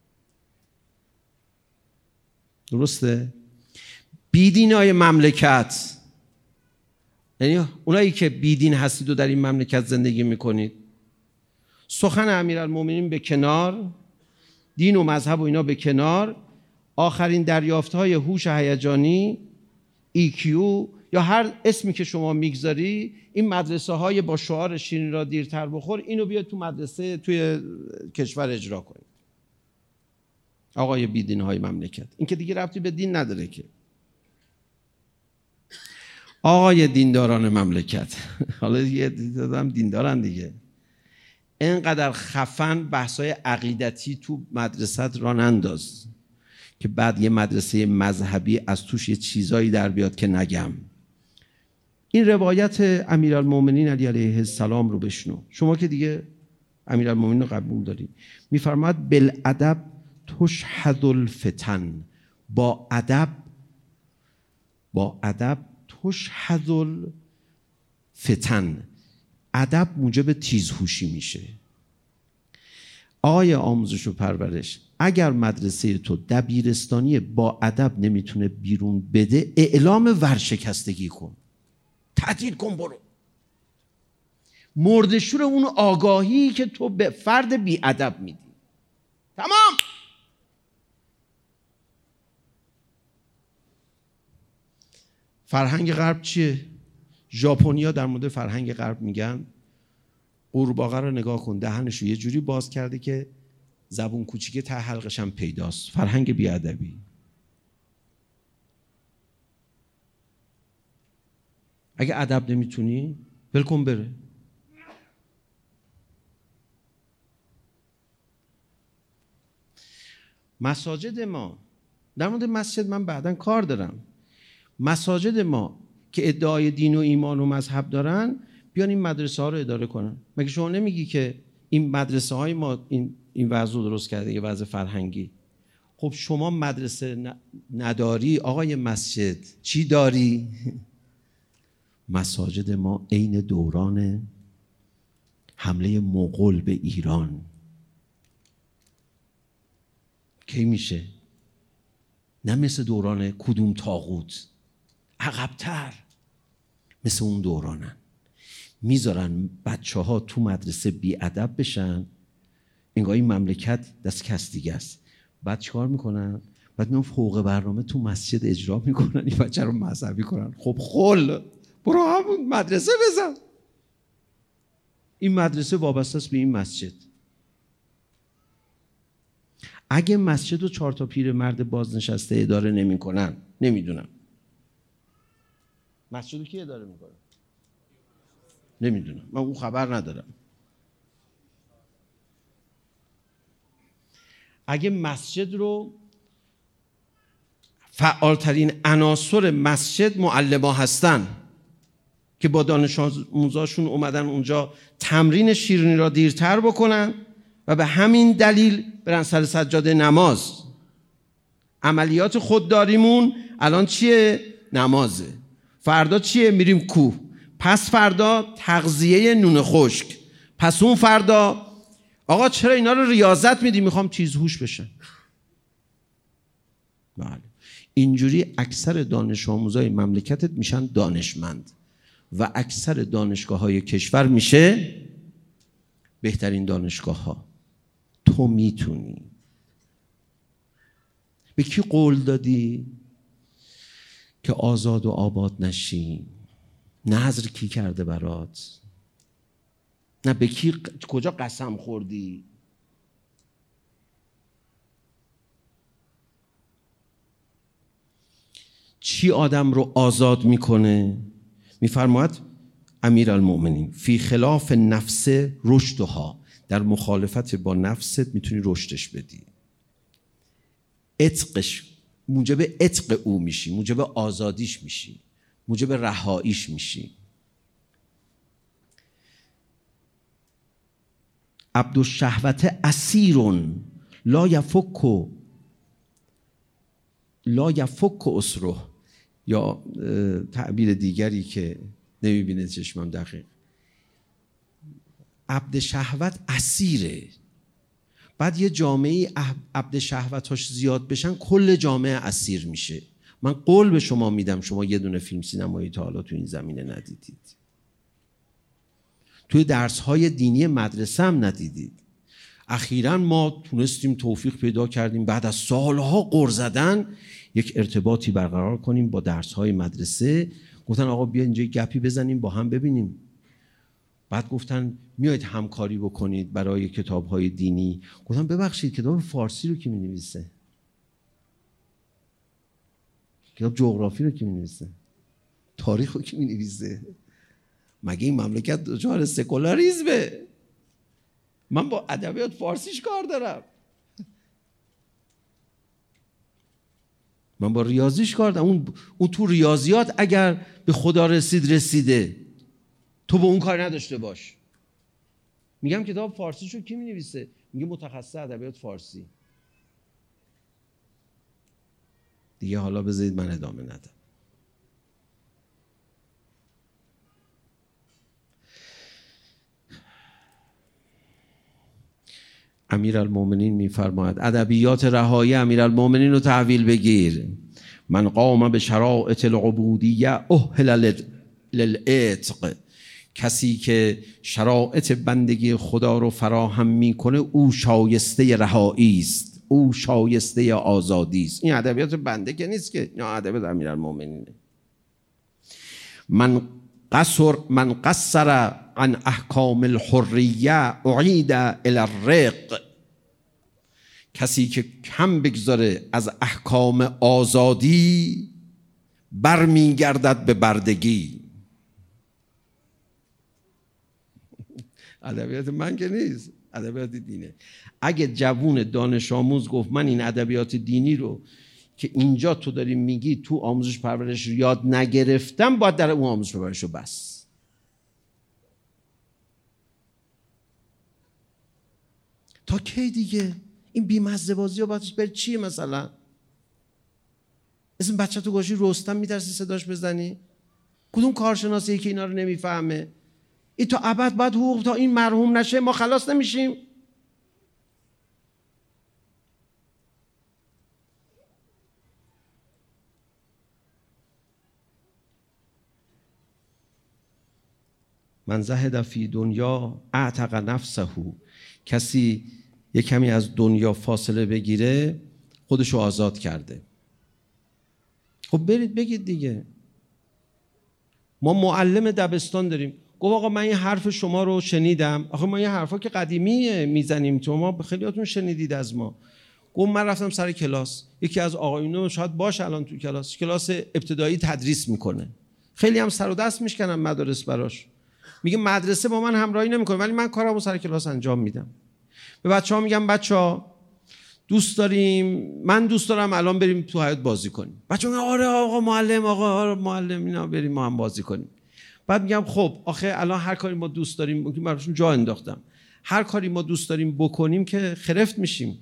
درسته؟ بیدینای مملکت، یعنی اونایی که بیدین هستید و در این مملکت زندگی میکنید، سخن امیرالمومنین به کنار، دین و مذهب و اینا به کنار، آخرین دریافت‌های هوش هیجانی، EQ یا هر اسمی که شما میگذاری، این مدرسه های با شعار شیرینی را دیرتر بخور، اینو بیاد تو مدرسه توی کشور اجرا کنید. آقای بیدین های مملکت، این که دیگه ربطی به دین نداره که. آقای دینداران مملکت، حالا یه دیدم دیندارن دیگه، اینقدر خفن بحثای عقیدتی تو مدرسه را ننداز که بعد یه مدرسه مذهبی از توش یه چیزایی در بیاد که نگم. این روایت امیرالمومنین علی علیه السلام رو بشنو. شما که دیگه امیرالمومنین رو قبول داری. میفرماید بالادب تشهد الفتن، با ادب تشهد الفتن. ادب موجب تیزهوشی میشه. آقای آموزش و پرورش، اگر مدرسه تو دبیرستانی با ادب نمیتونه بیرون بده، اعلام ورشکستگی کن، تعطیل کن، برو. مردشور اون آگاهی که تو به فرد بی ادب میدی. تمام. فرهنگ غرب چیه؟ ژاپنیا در مورد فرهنگ غرب میگن قورباغه رو نگاه کن، دهنشو یه جوری باز کرده که زبون کوچیکه ته حلقش هم پیداست. فرهنگ بیادبی. اگه ادب نمیتونی ول کن بره. مساجد ما، در مورد مسجد من بعداً کار دارم، مساجد ما که ادعای دین و ایمان و مذهب دارن بیان این مدرسه ها رو اداره کنن. مگه شما نمیگی که این مدرسه های ما این وضع رو درست کرده، یه وضع فرهنگی؟ خب شما مدرسه نداری آقای مسجد، چی داری؟ مساجد ما عین دوران حمله مغول به ایران کی میشه؟ نه مثل دوران کدوم طاغوت، عقب‌تر، مثل اون دورانن. میذارن بچه ها تو مدرسه بی ادب بشن، انگار این مملکت دست کس دیگه است. بعد چیکار میکنن؟ بعد میان فوق برنامه تو مسجد اجرا میکنن این بچه رو مذهبی کنن. خب خل برو همون مدرسه بزن. این مدرسه وابسته است به این مسجد. اگه مسجد رو 4 تا پیرمرد بازنشسته اداره نمیکنن، نمیدونم مسجد رو کی اداره میکنه؟ نمیدونم، من اون خبر ندارم. اگه مسجد رو فعالترین عناصر مسجد معلما هستن که با دانش آموزاشون اومدن اونجا تمرین شیرینی را دیرتر بکنن و به همین دلیل برن سر سجاده نماز. عملیات خودداریمون الان چیه؟ نمازه. فردا چیه؟ میریم کوه. پس فردا تغذیه نون خشک. پس اون فردا آقا چرا اینا رو ریاضت میدی؟ میخوام تیزهوش بشن. بله. اینجوری اکثر دانش آموزای مملکتت میشن دانشمند و اکثر دانشگاه‌های کشور میشه بهترین دانشگاه‌ها. تو میتونی. به کی قول دادی که آزاد و آباد نشی؟ نذر کی کرده برات؟ نه به کی کجا قسم خوردی؟ چی آدم رو آزاد میکنه؟ میفرماید امیرالمؤمنین فی خلاف نفس رشدها، در مخالفت با نفست میتونی رشدش بدی. عتقش موجب عتق او میشی، موجب آزادیش میشی، موجب رهاییش میشی. عبدالشهوت اسیرون لا یفک اسره، یا تعبیر دیگری که نمیبینه چشمم دقیق، عبد شهوت اسیره. بعد یه جامعه عبد شهوتاش زیاد بشن کل جامعه اسیر میشه. من قول به شما میدم شما یه دونه فیلم سینمایی تا حالا تو این زمینه ندیدید، توی درس‌های دینی مدرسه هم ندیدید. اخیراً ما تونستیم توفیق پیدا کردیم بعد از سالها غر زدن یک ارتباطی برقرار کنیم با درس‌های مدرسه. گفتن آقا بیا اینجا گپی بزنیم با هم ببینیم. بعد گفتن میایید همکاری بکنید برای کتاب‌های دینی. گفتم ببخشید کتاب فارسی رو کی می‌نویسه؟ کتاب جغرافی رو کی می‌نویسه؟ تاریخ رو کی می‌نویسه؟ مگه این مملکت دچار سکولاریسمه؟ من با ادبیات فارسیش کار دارم، من با ریاضیش کار دارم. اون تو ریاضیات اگر به خدا رسیده، تو به اون کار نداشته باش. میگم کتاب فارسیشو کی می‌نویسه؟ میگه متخصص ادبیات فارسی. دیگه حالا بذارید من ادامه ندم. امیرالمؤمنین میفرماید ادبیات رهایی امیرالمؤمنین رو تحویل بگیر. من قام به شرائط العبودیه اهل للعتق، کسی که شرایط بندگی خدا رو فراهم میکنه او شایسته رهایی است، او شایسته آزادی است. این ادبیات بنده که نیست که، نه ادبیات امیرالمؤمنینه. من قصر عن احکام الحریه اعید الی الرق، کسی که کم بگذاره از احکام آزادی برمیگردد به بردگی. ادبیات من که نیست، ادبیات دینه. اگه جوون دانش آموز گفت من این ادبیات دینی رو که اینجا تو داری میگی تو آموزش پرورش یاد نگرفتم، باید در اون آموزش پرورش رو بس. تا کی دیگه؟ این بی‌مزه بازی ها باید بر چیه؟ مثلا اسم بچه تو گوشی رستم میترسی صداش بزنی؟ کدوم کارشناسیه که اینا رو نمیفهمه؟ این تا ابد باید حقوق تا این مرحوم نشه ما خلاص نمیشیم. من زهد فی دنیا اعتق نفسه، کسی یک کمی از دنیا فاصله بگیره خودشو آزاد کرده. خب برید بگید دیگه. ما معلم دبستان داریم، گفت آقا من این حرف شما رو شنیدم. آخه ما این حرفا که قدیمیه میزنیم، تو ما خیلیاتون شنیدید از ما. گفت من رفتم سر کلاس، یکی از آقایون شاید باشه الان تو کلاس ابتدایی تدریس میکنه، خیلی هم سر و دست میشکنن مدارس براش، میگه مدرسه با من همراهی نمیکنه ولی من کارمو سر کلاس انجام میدم. به بچه‌ها میگم بچه‌ها من دوست دارم الان بریم تو حیاط بازی کنیم. بچه‌ها میگن آره آقا معلم اینا بریم ما هم بازی کنیم. بعد میگم خب آخه الان هر کاری ما دوست داریم، براشون جا انداختم، هر کاری ما دوست داریم بکنیم که خرفت میشیم.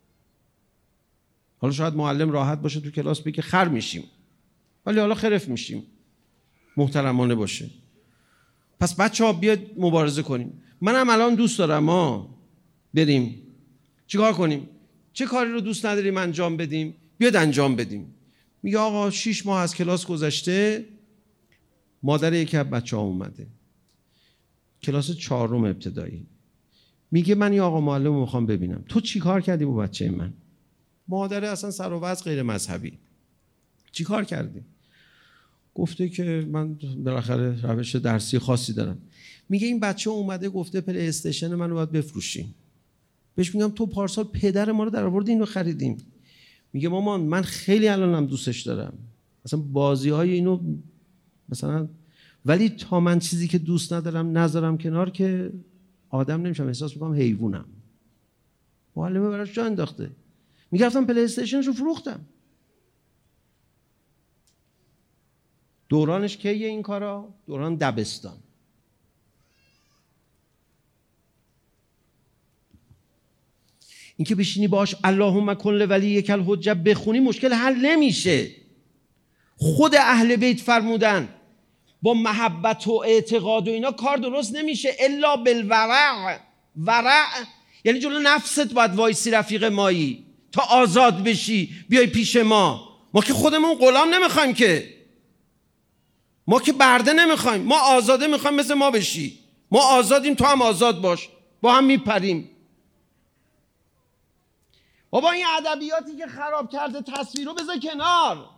حالا شاید معلم راحت باشه تو کلاس بگه خر میشیم، ولی حالا خرف میشیم، محترمانه باشه. پس بچه‌ها بیاد مبارزه کنیم. منم الان دوست دارم بریم چیکار کنیم؟ چه کاری رو دوست نداریم انجام بدیم؟ بیاد انجام بدیم. میگه آقا 6 ماه از کلاس گذشته، مادر یکی از بچه‌ها اومده، کلاس 4 ابتدایی. میگه من این آقا معلم رو میخوام ببینم. تو چی کار کردی با بچه من؟ مادر اصلا سر و وضع غیر مذهبی. چی کار کردی؟ گفته که من بالاخره روش درسی خاصی دارم. میگه این بچه اومده گفته پلی استیشن منو باید بفروشین. بهش میگم تو پارسال پدر ما رو در آوردی اینو خریدیم. میگه مامان من خیلی الانم دوستش دارم، مثلا بازی‌های اینو مثلا، ولی تا من چیزی که دوست ندارم نذارم کنار که آدم نمیشم، احساس میکنم حیوانم. معلمه براش جا انداخته. میگه رفتم پلی استیشنشو فروختم. دورانش کیه این کارا؟ دوران دبستان. اینکه بشینی باش اللهم کن ولیک الحجه بخونی مشکل حل نمیشه. خود اهل بیت فرمودن با محبت و اعتقاد و اینا کار درست نمیشه الا بالورع. ورع یعنی جلو نفست باید وایسی رفیق مایی تا آزاد بشی بیای پیش ما. ما که خودمون غلام نمیخوایم، که ما که برده نمیخوایم، ما آزاده میخوایم مثل ما بشی. ما آزادیم تو هم آزاد باش، با هم میپریم. بابا این ادبیاتی که خراب کرده تصویر رو بذار کنار.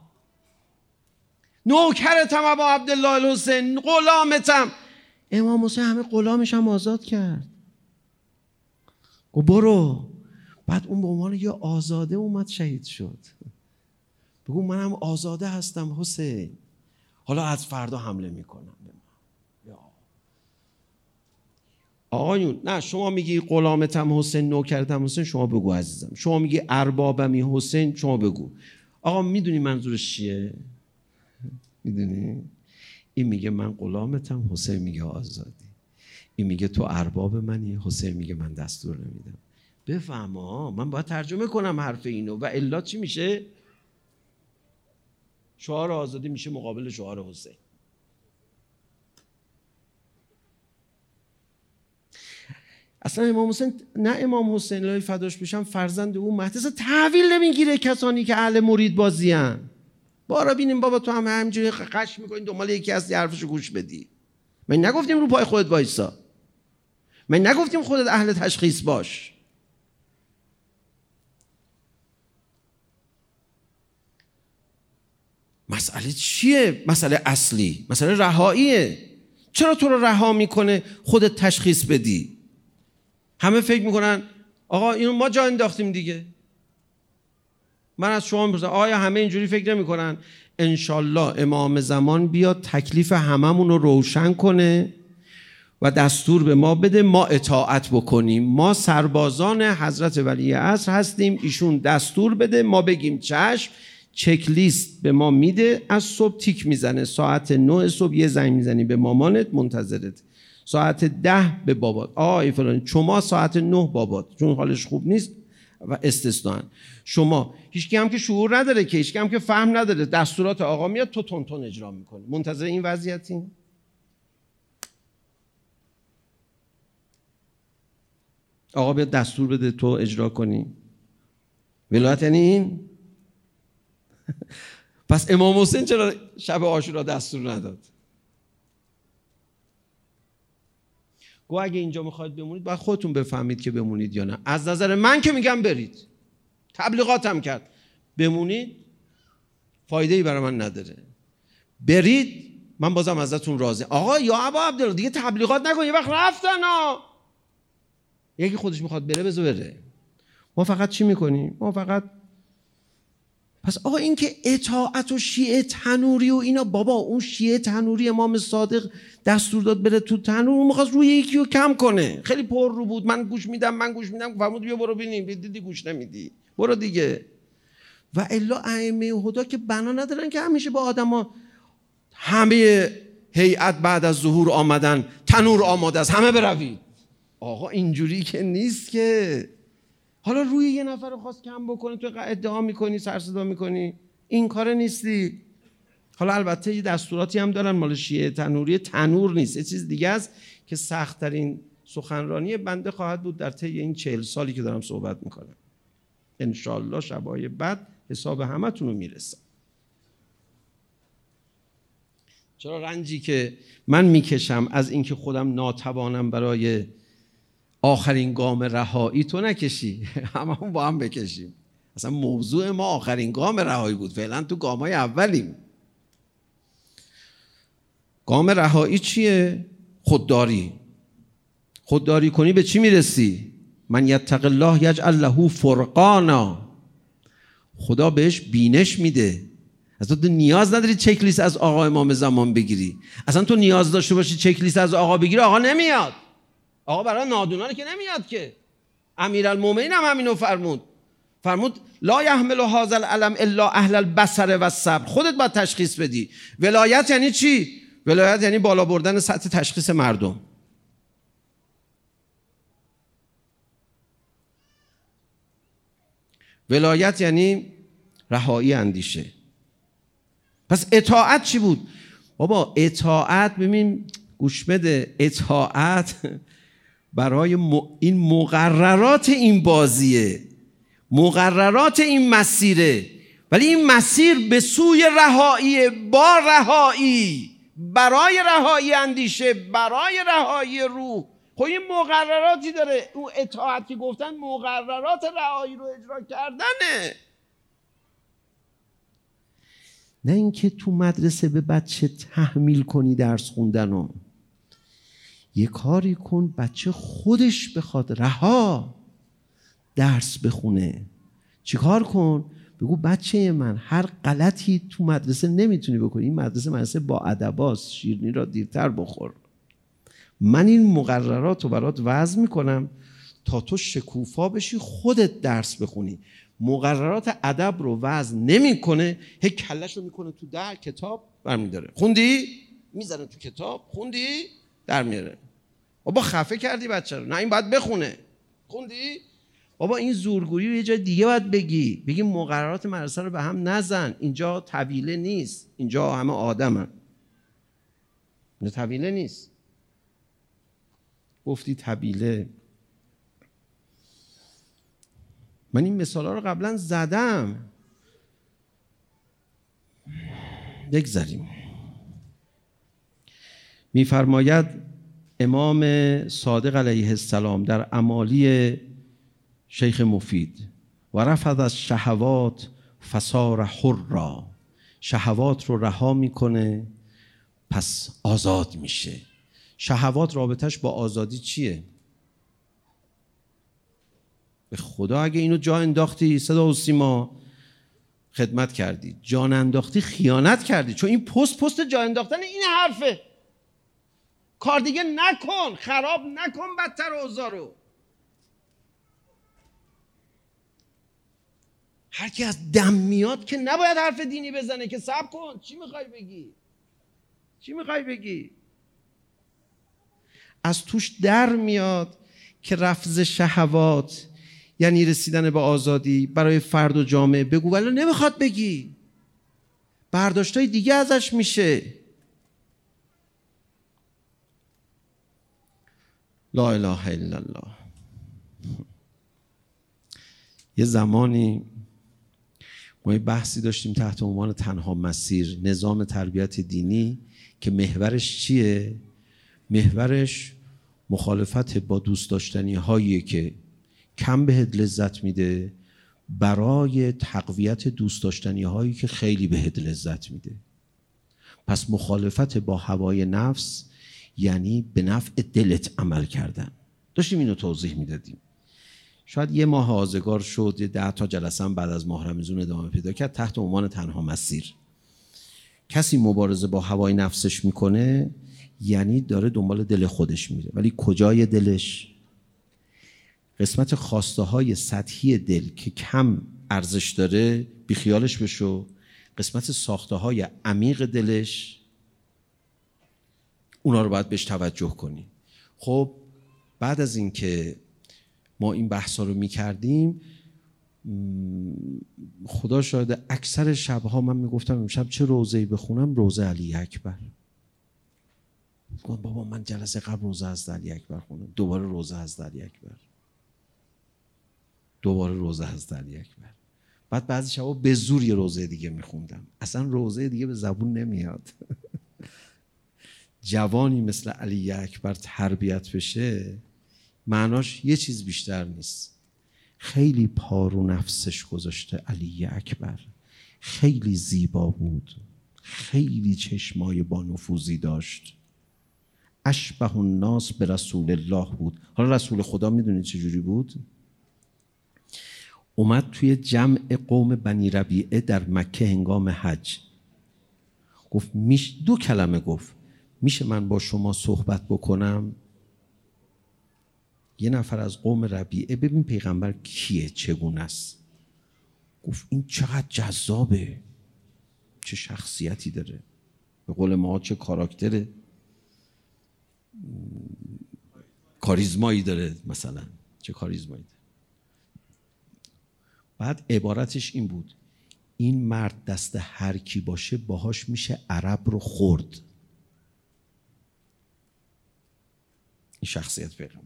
نوکرتم ابا عبدالله الحسین، غلامتم. امام حسین همه غلامش هم آزاد کرد. گفت برو. بعد اون به عنوان یه آزاده اومد شهید شد. بگو منم آزاده هستم حسین، حالا از فردا حمله میکنم به من. آقایون نه، شما میگی غلامتم حسین، نوکرتم حسین، شما بگو عزیزم. شما میگی اربابمی حسین، شما بگو. آقا میدونی منظورش چیه؟ میدونی؟ این میگه من غلامتم، حسین میگه آزادی. این میگه تو ارباب منی، حسین میگه من دستور نمیدم. بفهم من باید ترجمه کنم حرف اینو، و الا چی میشه؟ شعار آزادی میشه مقابل شعار حسین. اصلا امام حسین، نه امام حسین لای فداش بشم، فرزند او مهدی، اصلا تحویل نمیگیره کسانی که اهل مرید بازی ان. بارا بینیم بابا تو هم همینجوری قش میکنی دنبال یکی از حرفشو گوش بدی. من نگفتیم رو پای خودت وایسا، من نگفتیم خودت اهل تشخیص باش. مسئله چیه؟ مسئله اصلی، مسئله رهاییه. چرا تو رو رها میکنه خودت تشخیص بدی؟ همه فکر میکنن آقا اینو ما جا انداختیم دیگه. من از شما میپرسم آیا همه اینجوری فکر نمیکنن انشالله امام زمان بیاد تکلیف هممون رو روشن کنه و دستور به ما بده ما اطاعت بکنیم؟ ما سربازان حضرت ولی عصر هستیم، ایشون دستور بده ما بگیم چشم. چک لیست به ما میده، از صبح تیک میزنه، ساعت 9 صبح یه زنگ میزنی به مامانت منتظرت، ساعت 10 به بابات، آی فلان شما ساعت 9 بابات چون حالش خوب نیست و استثناء. شما هیچکی هم که شعور نداره، که هیچکی هم که فهم نداره، دستورات آقا میاد تو تون تون اجرا میکنه. منتظر این وضعیتیم؟ آقا بیاد دستور بده تو اجرا کنی. ولایت یعنی این؟ پس امام حسین چرا شب عاشورا دستور نداد؟ گو اگه اینجا میخواید بمونید باید خودتون بفهمید که بمونید یا نه. از نظر من که میگم برید، تبلیغاتم کرد، بمونید فایده‌ای برای من نداره. برید، من بازم ازتون راضی. آقا یا ابا عبدالله دیگه تبلیغات نکن، یه وقت رفتن ها. یکی خودش میخواد بره بذار بره. ما فقط چی میکنیم؟ ما فقط پس آقا این که اطاعت و شیعه تنوری و اینا، بابا اون شیعه تنوری امام صادق دستور داد بره تو تنور، اون می‌خواست روی یکی رو کم کنه، خیلی پر رو بود، من گوش میدم فرمود بیا برو ببینیم، دیدی گوش نمیدی برو دیگه. و الا ائمه هدا که بنا ندارن که همیشه با آدما همه هیئت بعد از ظهور آمدن تنور آماده است همه بروید. آقا اینجوری که نیست که. حالا روی یه نفر رو خواست کم بکنه تو ادعا میکنی، سر صدا میکنی، این کار نیستی. حالا البته یه دستوراتی هم دارن مال شیعه تنوری، تنور نیست، یه چیز دیگه است که سخت ترین سخنرانی بنده خواهد بود در طی این 40 سالی که دارم صحبت میکنم. انشالله شبای بعد حساب همتون رو میرسم. چرا رنجی که من میکشم از اینکه خودم ناتوانم برای آخرین گام رهایی تو نکشی، هممون با هم بکشیم. اصلا موضوع ما آخرین گام رهایی بود، فعلا تو گام‌های اولیم. گام رهایی چیه؟ خودداری. خودداری کنی به چی میرسی؟ من یتق الله یجعل له فرقانا. خدا بهش بینش میده. اصلا تو نیاز نداری چک لیست از آقا امام زمان بگیری. اصلا تو نیاز داشته باشی چک لیست از آقا بگیری، آقا نمیاد. آقا برای نادونان که نمیاد که. امیرالمومنین هم همینو فرمود لا یحمل هذا العلم الا اهل البصر و الصبر. خودت باید تشخیص بدی. ولایت یعنی چی؟ ولایت یعنی بالا بردن سطح تشخیص مردم. ولایت یعنی رهایی اندیشه. پس اطاعت چی بود؟ بابا اطاعت، ببین گوش بده، اطاعت برای این مقررات این بازیه، مقررات این مسیره، ولی این مسیر به سوی رهایی، با رهایی، برای رهایی اندیشه، برای رهایی روح. خب این مقرراتی داره. اون اطاعتی گفتن مقررات رهایی رو اجرا کردنه، نه اینکه تو مدرسه به بچه تحمیل کنی درس خوندنو. یه کاری کن بچه خودش بخواد رها درس بخونه. چی کار کن؟ بگو بچه من هر غلطی تو مدرسه نمیتونی بکنی، این مدرسه با ادباست، شیرینی را دیرتر بخور. من این مقررات رو برات وضع میکنم تا تو شکوفا بشی خودت درس بخونی. مقررات ادب رو وضع نمیکنه، هی کلش رو میکنه تو در کتاب برمیداره. خوندی؟ میزنه تو کتاب. خوندی؟ در میاره. بابا خفه کردی بچه رو. نه این باید بخونه. خوندی؟ بابا این زورگویی رو یه جای دیگه باید بگی مقررات مدرسه رو به هم نزن. اینجا طویله نیست، اینجا همه آدمن. اینجا طویله نیست. گفتی طویله، من این مثالا رو قبلا زدم. بگذاریم. میفرماید امام صادق علیه السلام در امالی شیخ مفید و رفض از شهوات فصار حرا. شهوات رو رها میکنه پس آزاد میشه. شهوات رابطش با آزادی چیه؟ به خدا اگه اینو جا انداختی صدا و سیما خدمت کردی، جان انداختی خیانت کردی. چون این پست جا انداختن این حرفه. کار دیگه نکن، خراب نکن بدتر اوضاع رو. هر کی از دم میاد که نباید حرف دینی بزنه که صبر کن. چی میخوای بگی؟ از توش در میاد که رفض شهوات یعنی رسیدن به آزادی برای فرد و جامعه. بگو ولی نمیخواد بگی، برداشتای دیگه ازش میشه. لا اله الا الله. یه زمانی ما یه بحثی داشتیم تحت عنوان تنها مسیر، نظام تربیت دینی که محورش چیه؟ محورش مخالفت با دوست داشتنی هایی که کم بهت لذت میده برای تقویت دوست داشتنی هایی که خیلی بهت لذت میده. پس مخالفت با هوای نفس یعنی به نفع دلت عمل کردن. داشتیم اینو توضیح میدادیم. شاید یه ماه آزگار شد، 10 تا جلسه هم بعد از ماه رمضان ادامه پیدا کرد تحت عنوان تنها مسیر. کسی مبارزه با هوای نفسش میکنه یعنی داره دنبال دل خودش میره. ولی کجای دلش؟ قسمت خواسته های سطحی دل که کم ارزش داره بیخیالش بشو. قسمت ساخته های عمیق دلش اونا رو باید بهش توجه کنی. خب بعد از این که ما این بحثا رو میکردیم، خدا شاهده اکثر شبها من میگفتم امشب چه روضه‌ای بخونم؟ روضه علی اکبر. گفتم بابا من جلسه قبل روزه از علی اکبر خوندم، دوباره روزه از علی اکبر، دوباره روزه از علی اکبر. بعد بعضی شبا به زور یه روزه دیگه میخوندم، اصلا روزه دیگه به زبون نمیاد. جوانی مثل علی اکبر تربیت بشه معناش یه چیز بیشتر نیست. خیلی پارو نفسش گذاشته علی اکبر، خیلی زیبا بود، خیلی چشمای با نفوذی داشت، اشبه الناس به رسول الله بود. حالا رسول خدا میدونید چجوری بود؟ اومد توی جمع قوم بنی ربیعه در مکه هنگام حج، گفت دو کلمه گفت، میشه من با شما صحبت بکنم؟ یه نفر از قوم ربیعه، ببین پیغمبر کیه، چگونه است، گفت این چقدر جذابه، چه شخصیتی داره، به قول ما چه کاراکتر کاریزمایی داره، مثلا چه کاریزمایی داره. بعد عبارتش این بود، این مرد دست هر کی باشه باهاش میشه عرب رو خورد. این شخصیت پیغمبر.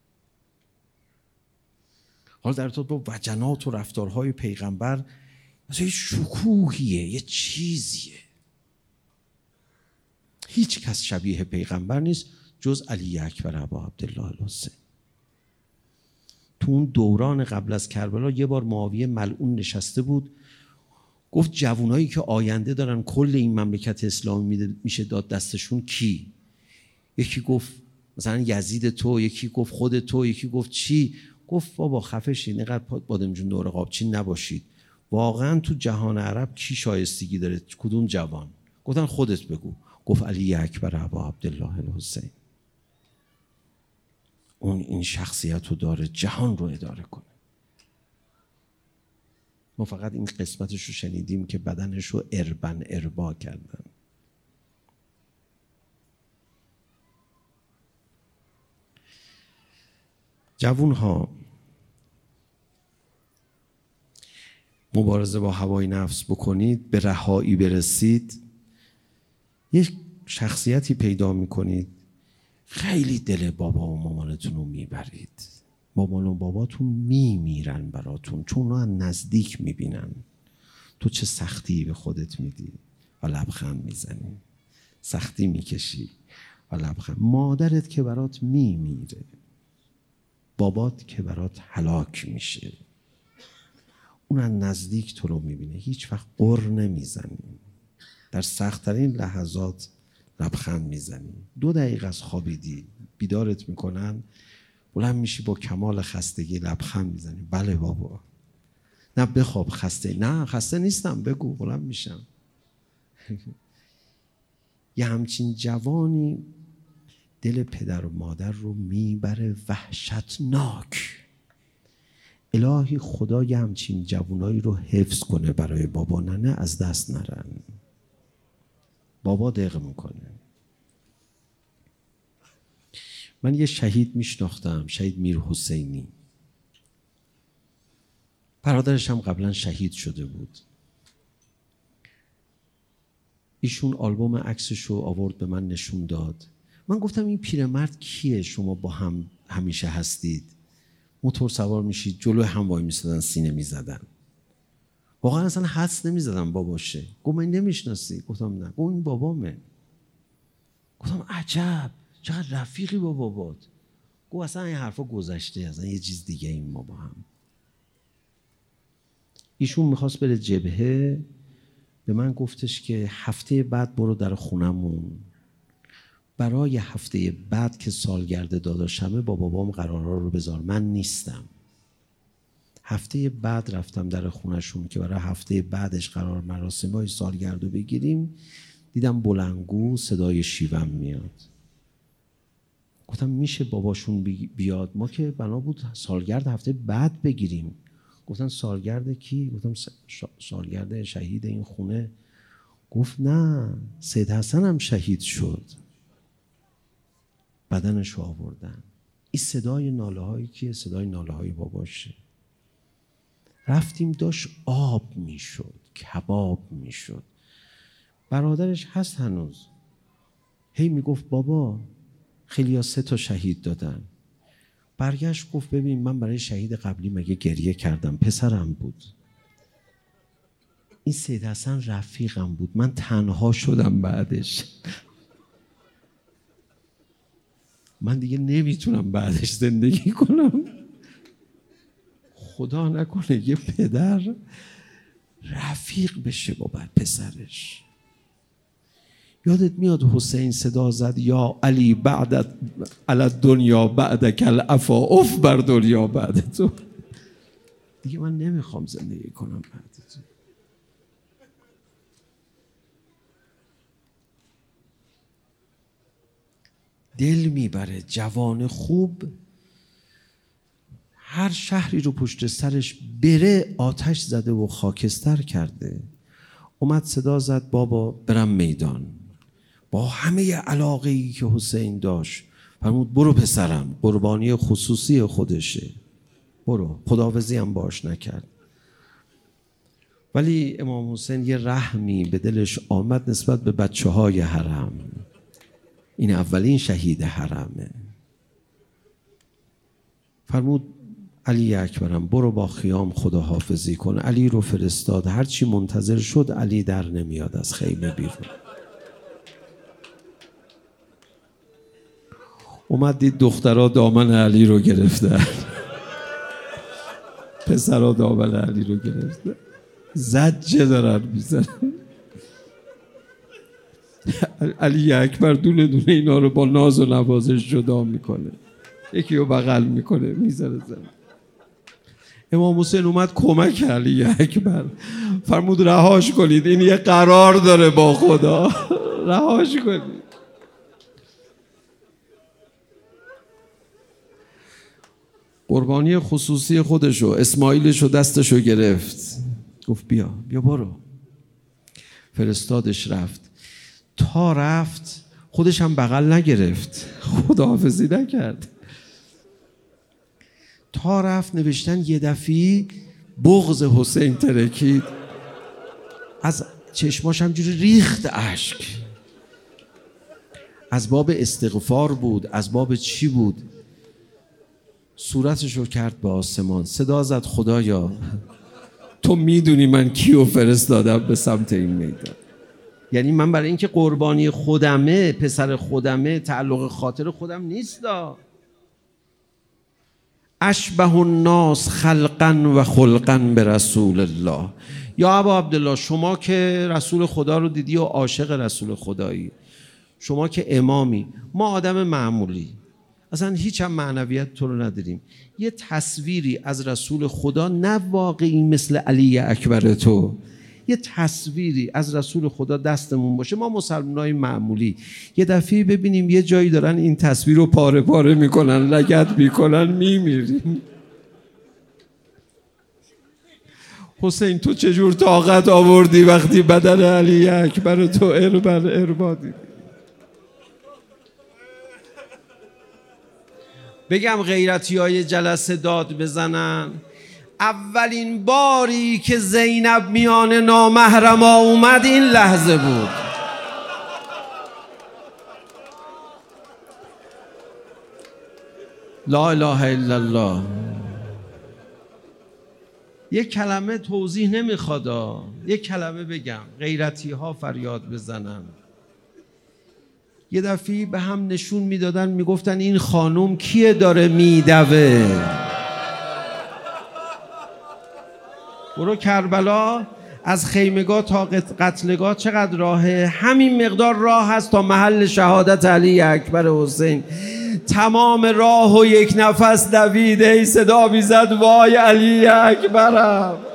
حالا در ارتباط با وجنات و رفتارهای پیغمبر مثلا یه شکوهیه، یه چیزیه. هیچ کس شبیه پیغمبر نیست جز علی اکبر ابا عبدالله الحسین. تو اون دوران قبل از کربلا یه بار معاویه ملعون نشسته بود، گفت جوانایی که آینده دارن کل این مملکت اسلامی میشه داد دستشون کی؟ یکی گفت مثلا یزید تو، یکی گفت خود تو، یکی گفت چی؟ گفت بابا خفه شید، اینقدر بادمجون دور قابچین نباشید. واقعا تو جهان عرب کی شایستگی داره؟ کدوم جوان؟ گفتن خودت بگو. گفت علی اکبر ابا عبدالله الحسین. اون این شخصیت رو داره، جهان رو اداره کنه. ما فقط این قسمتش رو شنیدیم که بدنش رو اربا کردن. جوون ها مبارزه با هوای نفس بکنید، به رهایی برسید، یک شخصیتی پیدا میکنید خیلی دل بابا و مامانتون رو میبرید. مامان و باباتون میمیرن براتون، چون رو نزدیک میبینن تو چه سختی به خودت میدی و لبخند میزنی، سختی میکشی و لبخند. مادرت که برات میمیره، بابات که برات هلاک میشه، اون از نزدیک تو رو میبینه، هیچ وقت قر نمیزنی، در سخت‌ترین لحظات لبخند میزنی. 2 دقیقه از خوابیدی بیدارت میکنن، بلند میشی با کمال خستگی لبخند میزنی، بله بابا، نه بخواب خسته، نه خسته نیستم بگو، بلند میشم. یه همچین جوانی دل پدر و مادر رو میبره وحشتناک. الهی خدا یه همچین جوانایی رو حفظ کنه برای بابا، نه از دست نرن. بابا دق میکنه. من یه شهید میشناختم، شهید میر حسینی. برادرش هم قبلا شهید شده بود. ایشون آلبوم عکسش رو آورد به من نشون داد. من گفتم این پیرمرد کیه شما با هم همیشه هستید؟ موتور سوار میشید جلو هم وای میسادن سینه میزدن. واقعا اصلا حدس نمیزدم باباشه. گفت من نمیشناسی؟ گفتم نه. گفت این بابامه. گفتم عجب چقدر رفیقی با بابات. گفت اصلا این حرفا گذشته، اصلا یه چیز دیگه این ما با هم. ایشون میخواست بره جبهه، به من گفتش که هفته بعد برو در خونمون، برای هفته بعد که سالگرد داداشمه با بابام قرارا رو بذار، من نیستم. هفته بعد رفتم در خونشون که برای هفته بعدش قرار مراسمای سالگرد رو بگیریم. دیدم بلنگو صدای شیون میاد. گفتم میشه باباشون بیاد؟ ما که بنا بود سالگرد هفته بعد بگیریم. گفتن سالگرد کی؟ گفتم سالگرد شهید این خونه. گفت نه، سید حسن هم شهید شد. بدنش رو آوردن. این صدای ناله هایی که صدای ناله های باباشه. رفتیم داشت آب میشد، کباب میشد. برادرش هست هنوز، هی میگفت بابا خیلیا 3 تا شهید دادن. برگشت گفت ببین من برای شهید قبلی مگه گریه کردم؟ پسرم بود. این سید حسن رفیقم بود، من تنها شدم بعدش. من دیگه نمیتونم بعدش زندگی کنم. خدا نکنه یه پدر رفیق بشه با پسرش. یادت میاد حسین صدا زد یا علی بعد علی الدنیا بعدک العفا، اف بر دنیا بعد تو. دیگه من نمیخوام زندگی کنم بعد تو. دل میبره جوان خوب هر شهری رو پشت سرش بره آتش زده و خاکستر کرده. اومد صدا زد بابا برم میدان. با همه علاقه‌ای که حسین داشت فرمود برو پسرم، قربانی خصوصی خودشه، برو. خداحافظی هم باش نکرد. ولی امام حسین یه رحمی به دلش آمد نسبت به بچه‌های حرم. این اولین شهید حرمه. فرمود علی اکبرم برو با خیام خداحافظی کن. علی رو فرستاد. هرچی منتظر شد علی در نمیاد از خیمه بیرون. اومد دید دخترها دامن علی رو گرفتن، پسرها دامن علی رو گرفتن، زجه دارن میزنن. علی اکبر دونه دونه اینا رو با ناز و نوازش جدا میکنه، یکی رو بغل میکنه میذاره زمین. امام حسین اومد کمک علی اکبر، فرمود رهاش کنید، این یه قرار داره با خدا، رهاش کنید. قربانی خصوصی خودشو، اسماعیلشو دستشو گرفت، گفت بیا برو. فرستادش رفت. تا رفت خودش هم بغل نگرفت، خداحافظی نکرد. تا رفت نوشتن یه دفعی بغض حسین ترکید، از چشماش همجوری ریخت اشک. از باب استغفار بود، از باب چی بود؟ صورتش رو کرد به آسمان، صدا زد خدایا تو میدونی من کیو فرستادم به سمت این میدان. یعنی من برای اینکه قربانی خودمه، پسر خودمه، تعلق خاطر خودم نیست. اشبه الناس خلقا و خلقا به رسول الله. یا ابا عبدالله شما که رسول خدا رو دیدی و عاشق رسول خدایی، شما که امامی، ما آدم معمولی اصلا هیچ هم معنویت تو رو نداریم، یه تصویری از رسول خدا، نه واقعی مثل علی اکبر تو، یه تصویری از رسول خدا دستمون باشه، ما مسلمانای معمولی یه دفعه ببینیم یه جایی دارن این تصویر رو پاره پاره میکنن، لگد میکنن، میمیریم. حسین تو چجور طاقت آوردی وقتی بدن علی اکبر تو اربا دیدی؟ بگم غیرتی های جلسه داد بزنن. اولین باری که زینب میان نامحرما اومد این لحظه بود. لا اله الا الله. یک کلمه توضیح نمیخواد، یک کلمه بگم، غیرتی ها فریاد بزنن. یه دفعی به هم نشون میدادن، میگفتن این خانوم کیه داره میدوه؟ برو کربلا، از خیمگاه تا قتلگاه چقدر راهه؟ همین مقدار راه هست تا محل شهادت علی اکبر حسین. تمام راه و یک نفس دوید، ای صدا میزد وای علی اکبرم.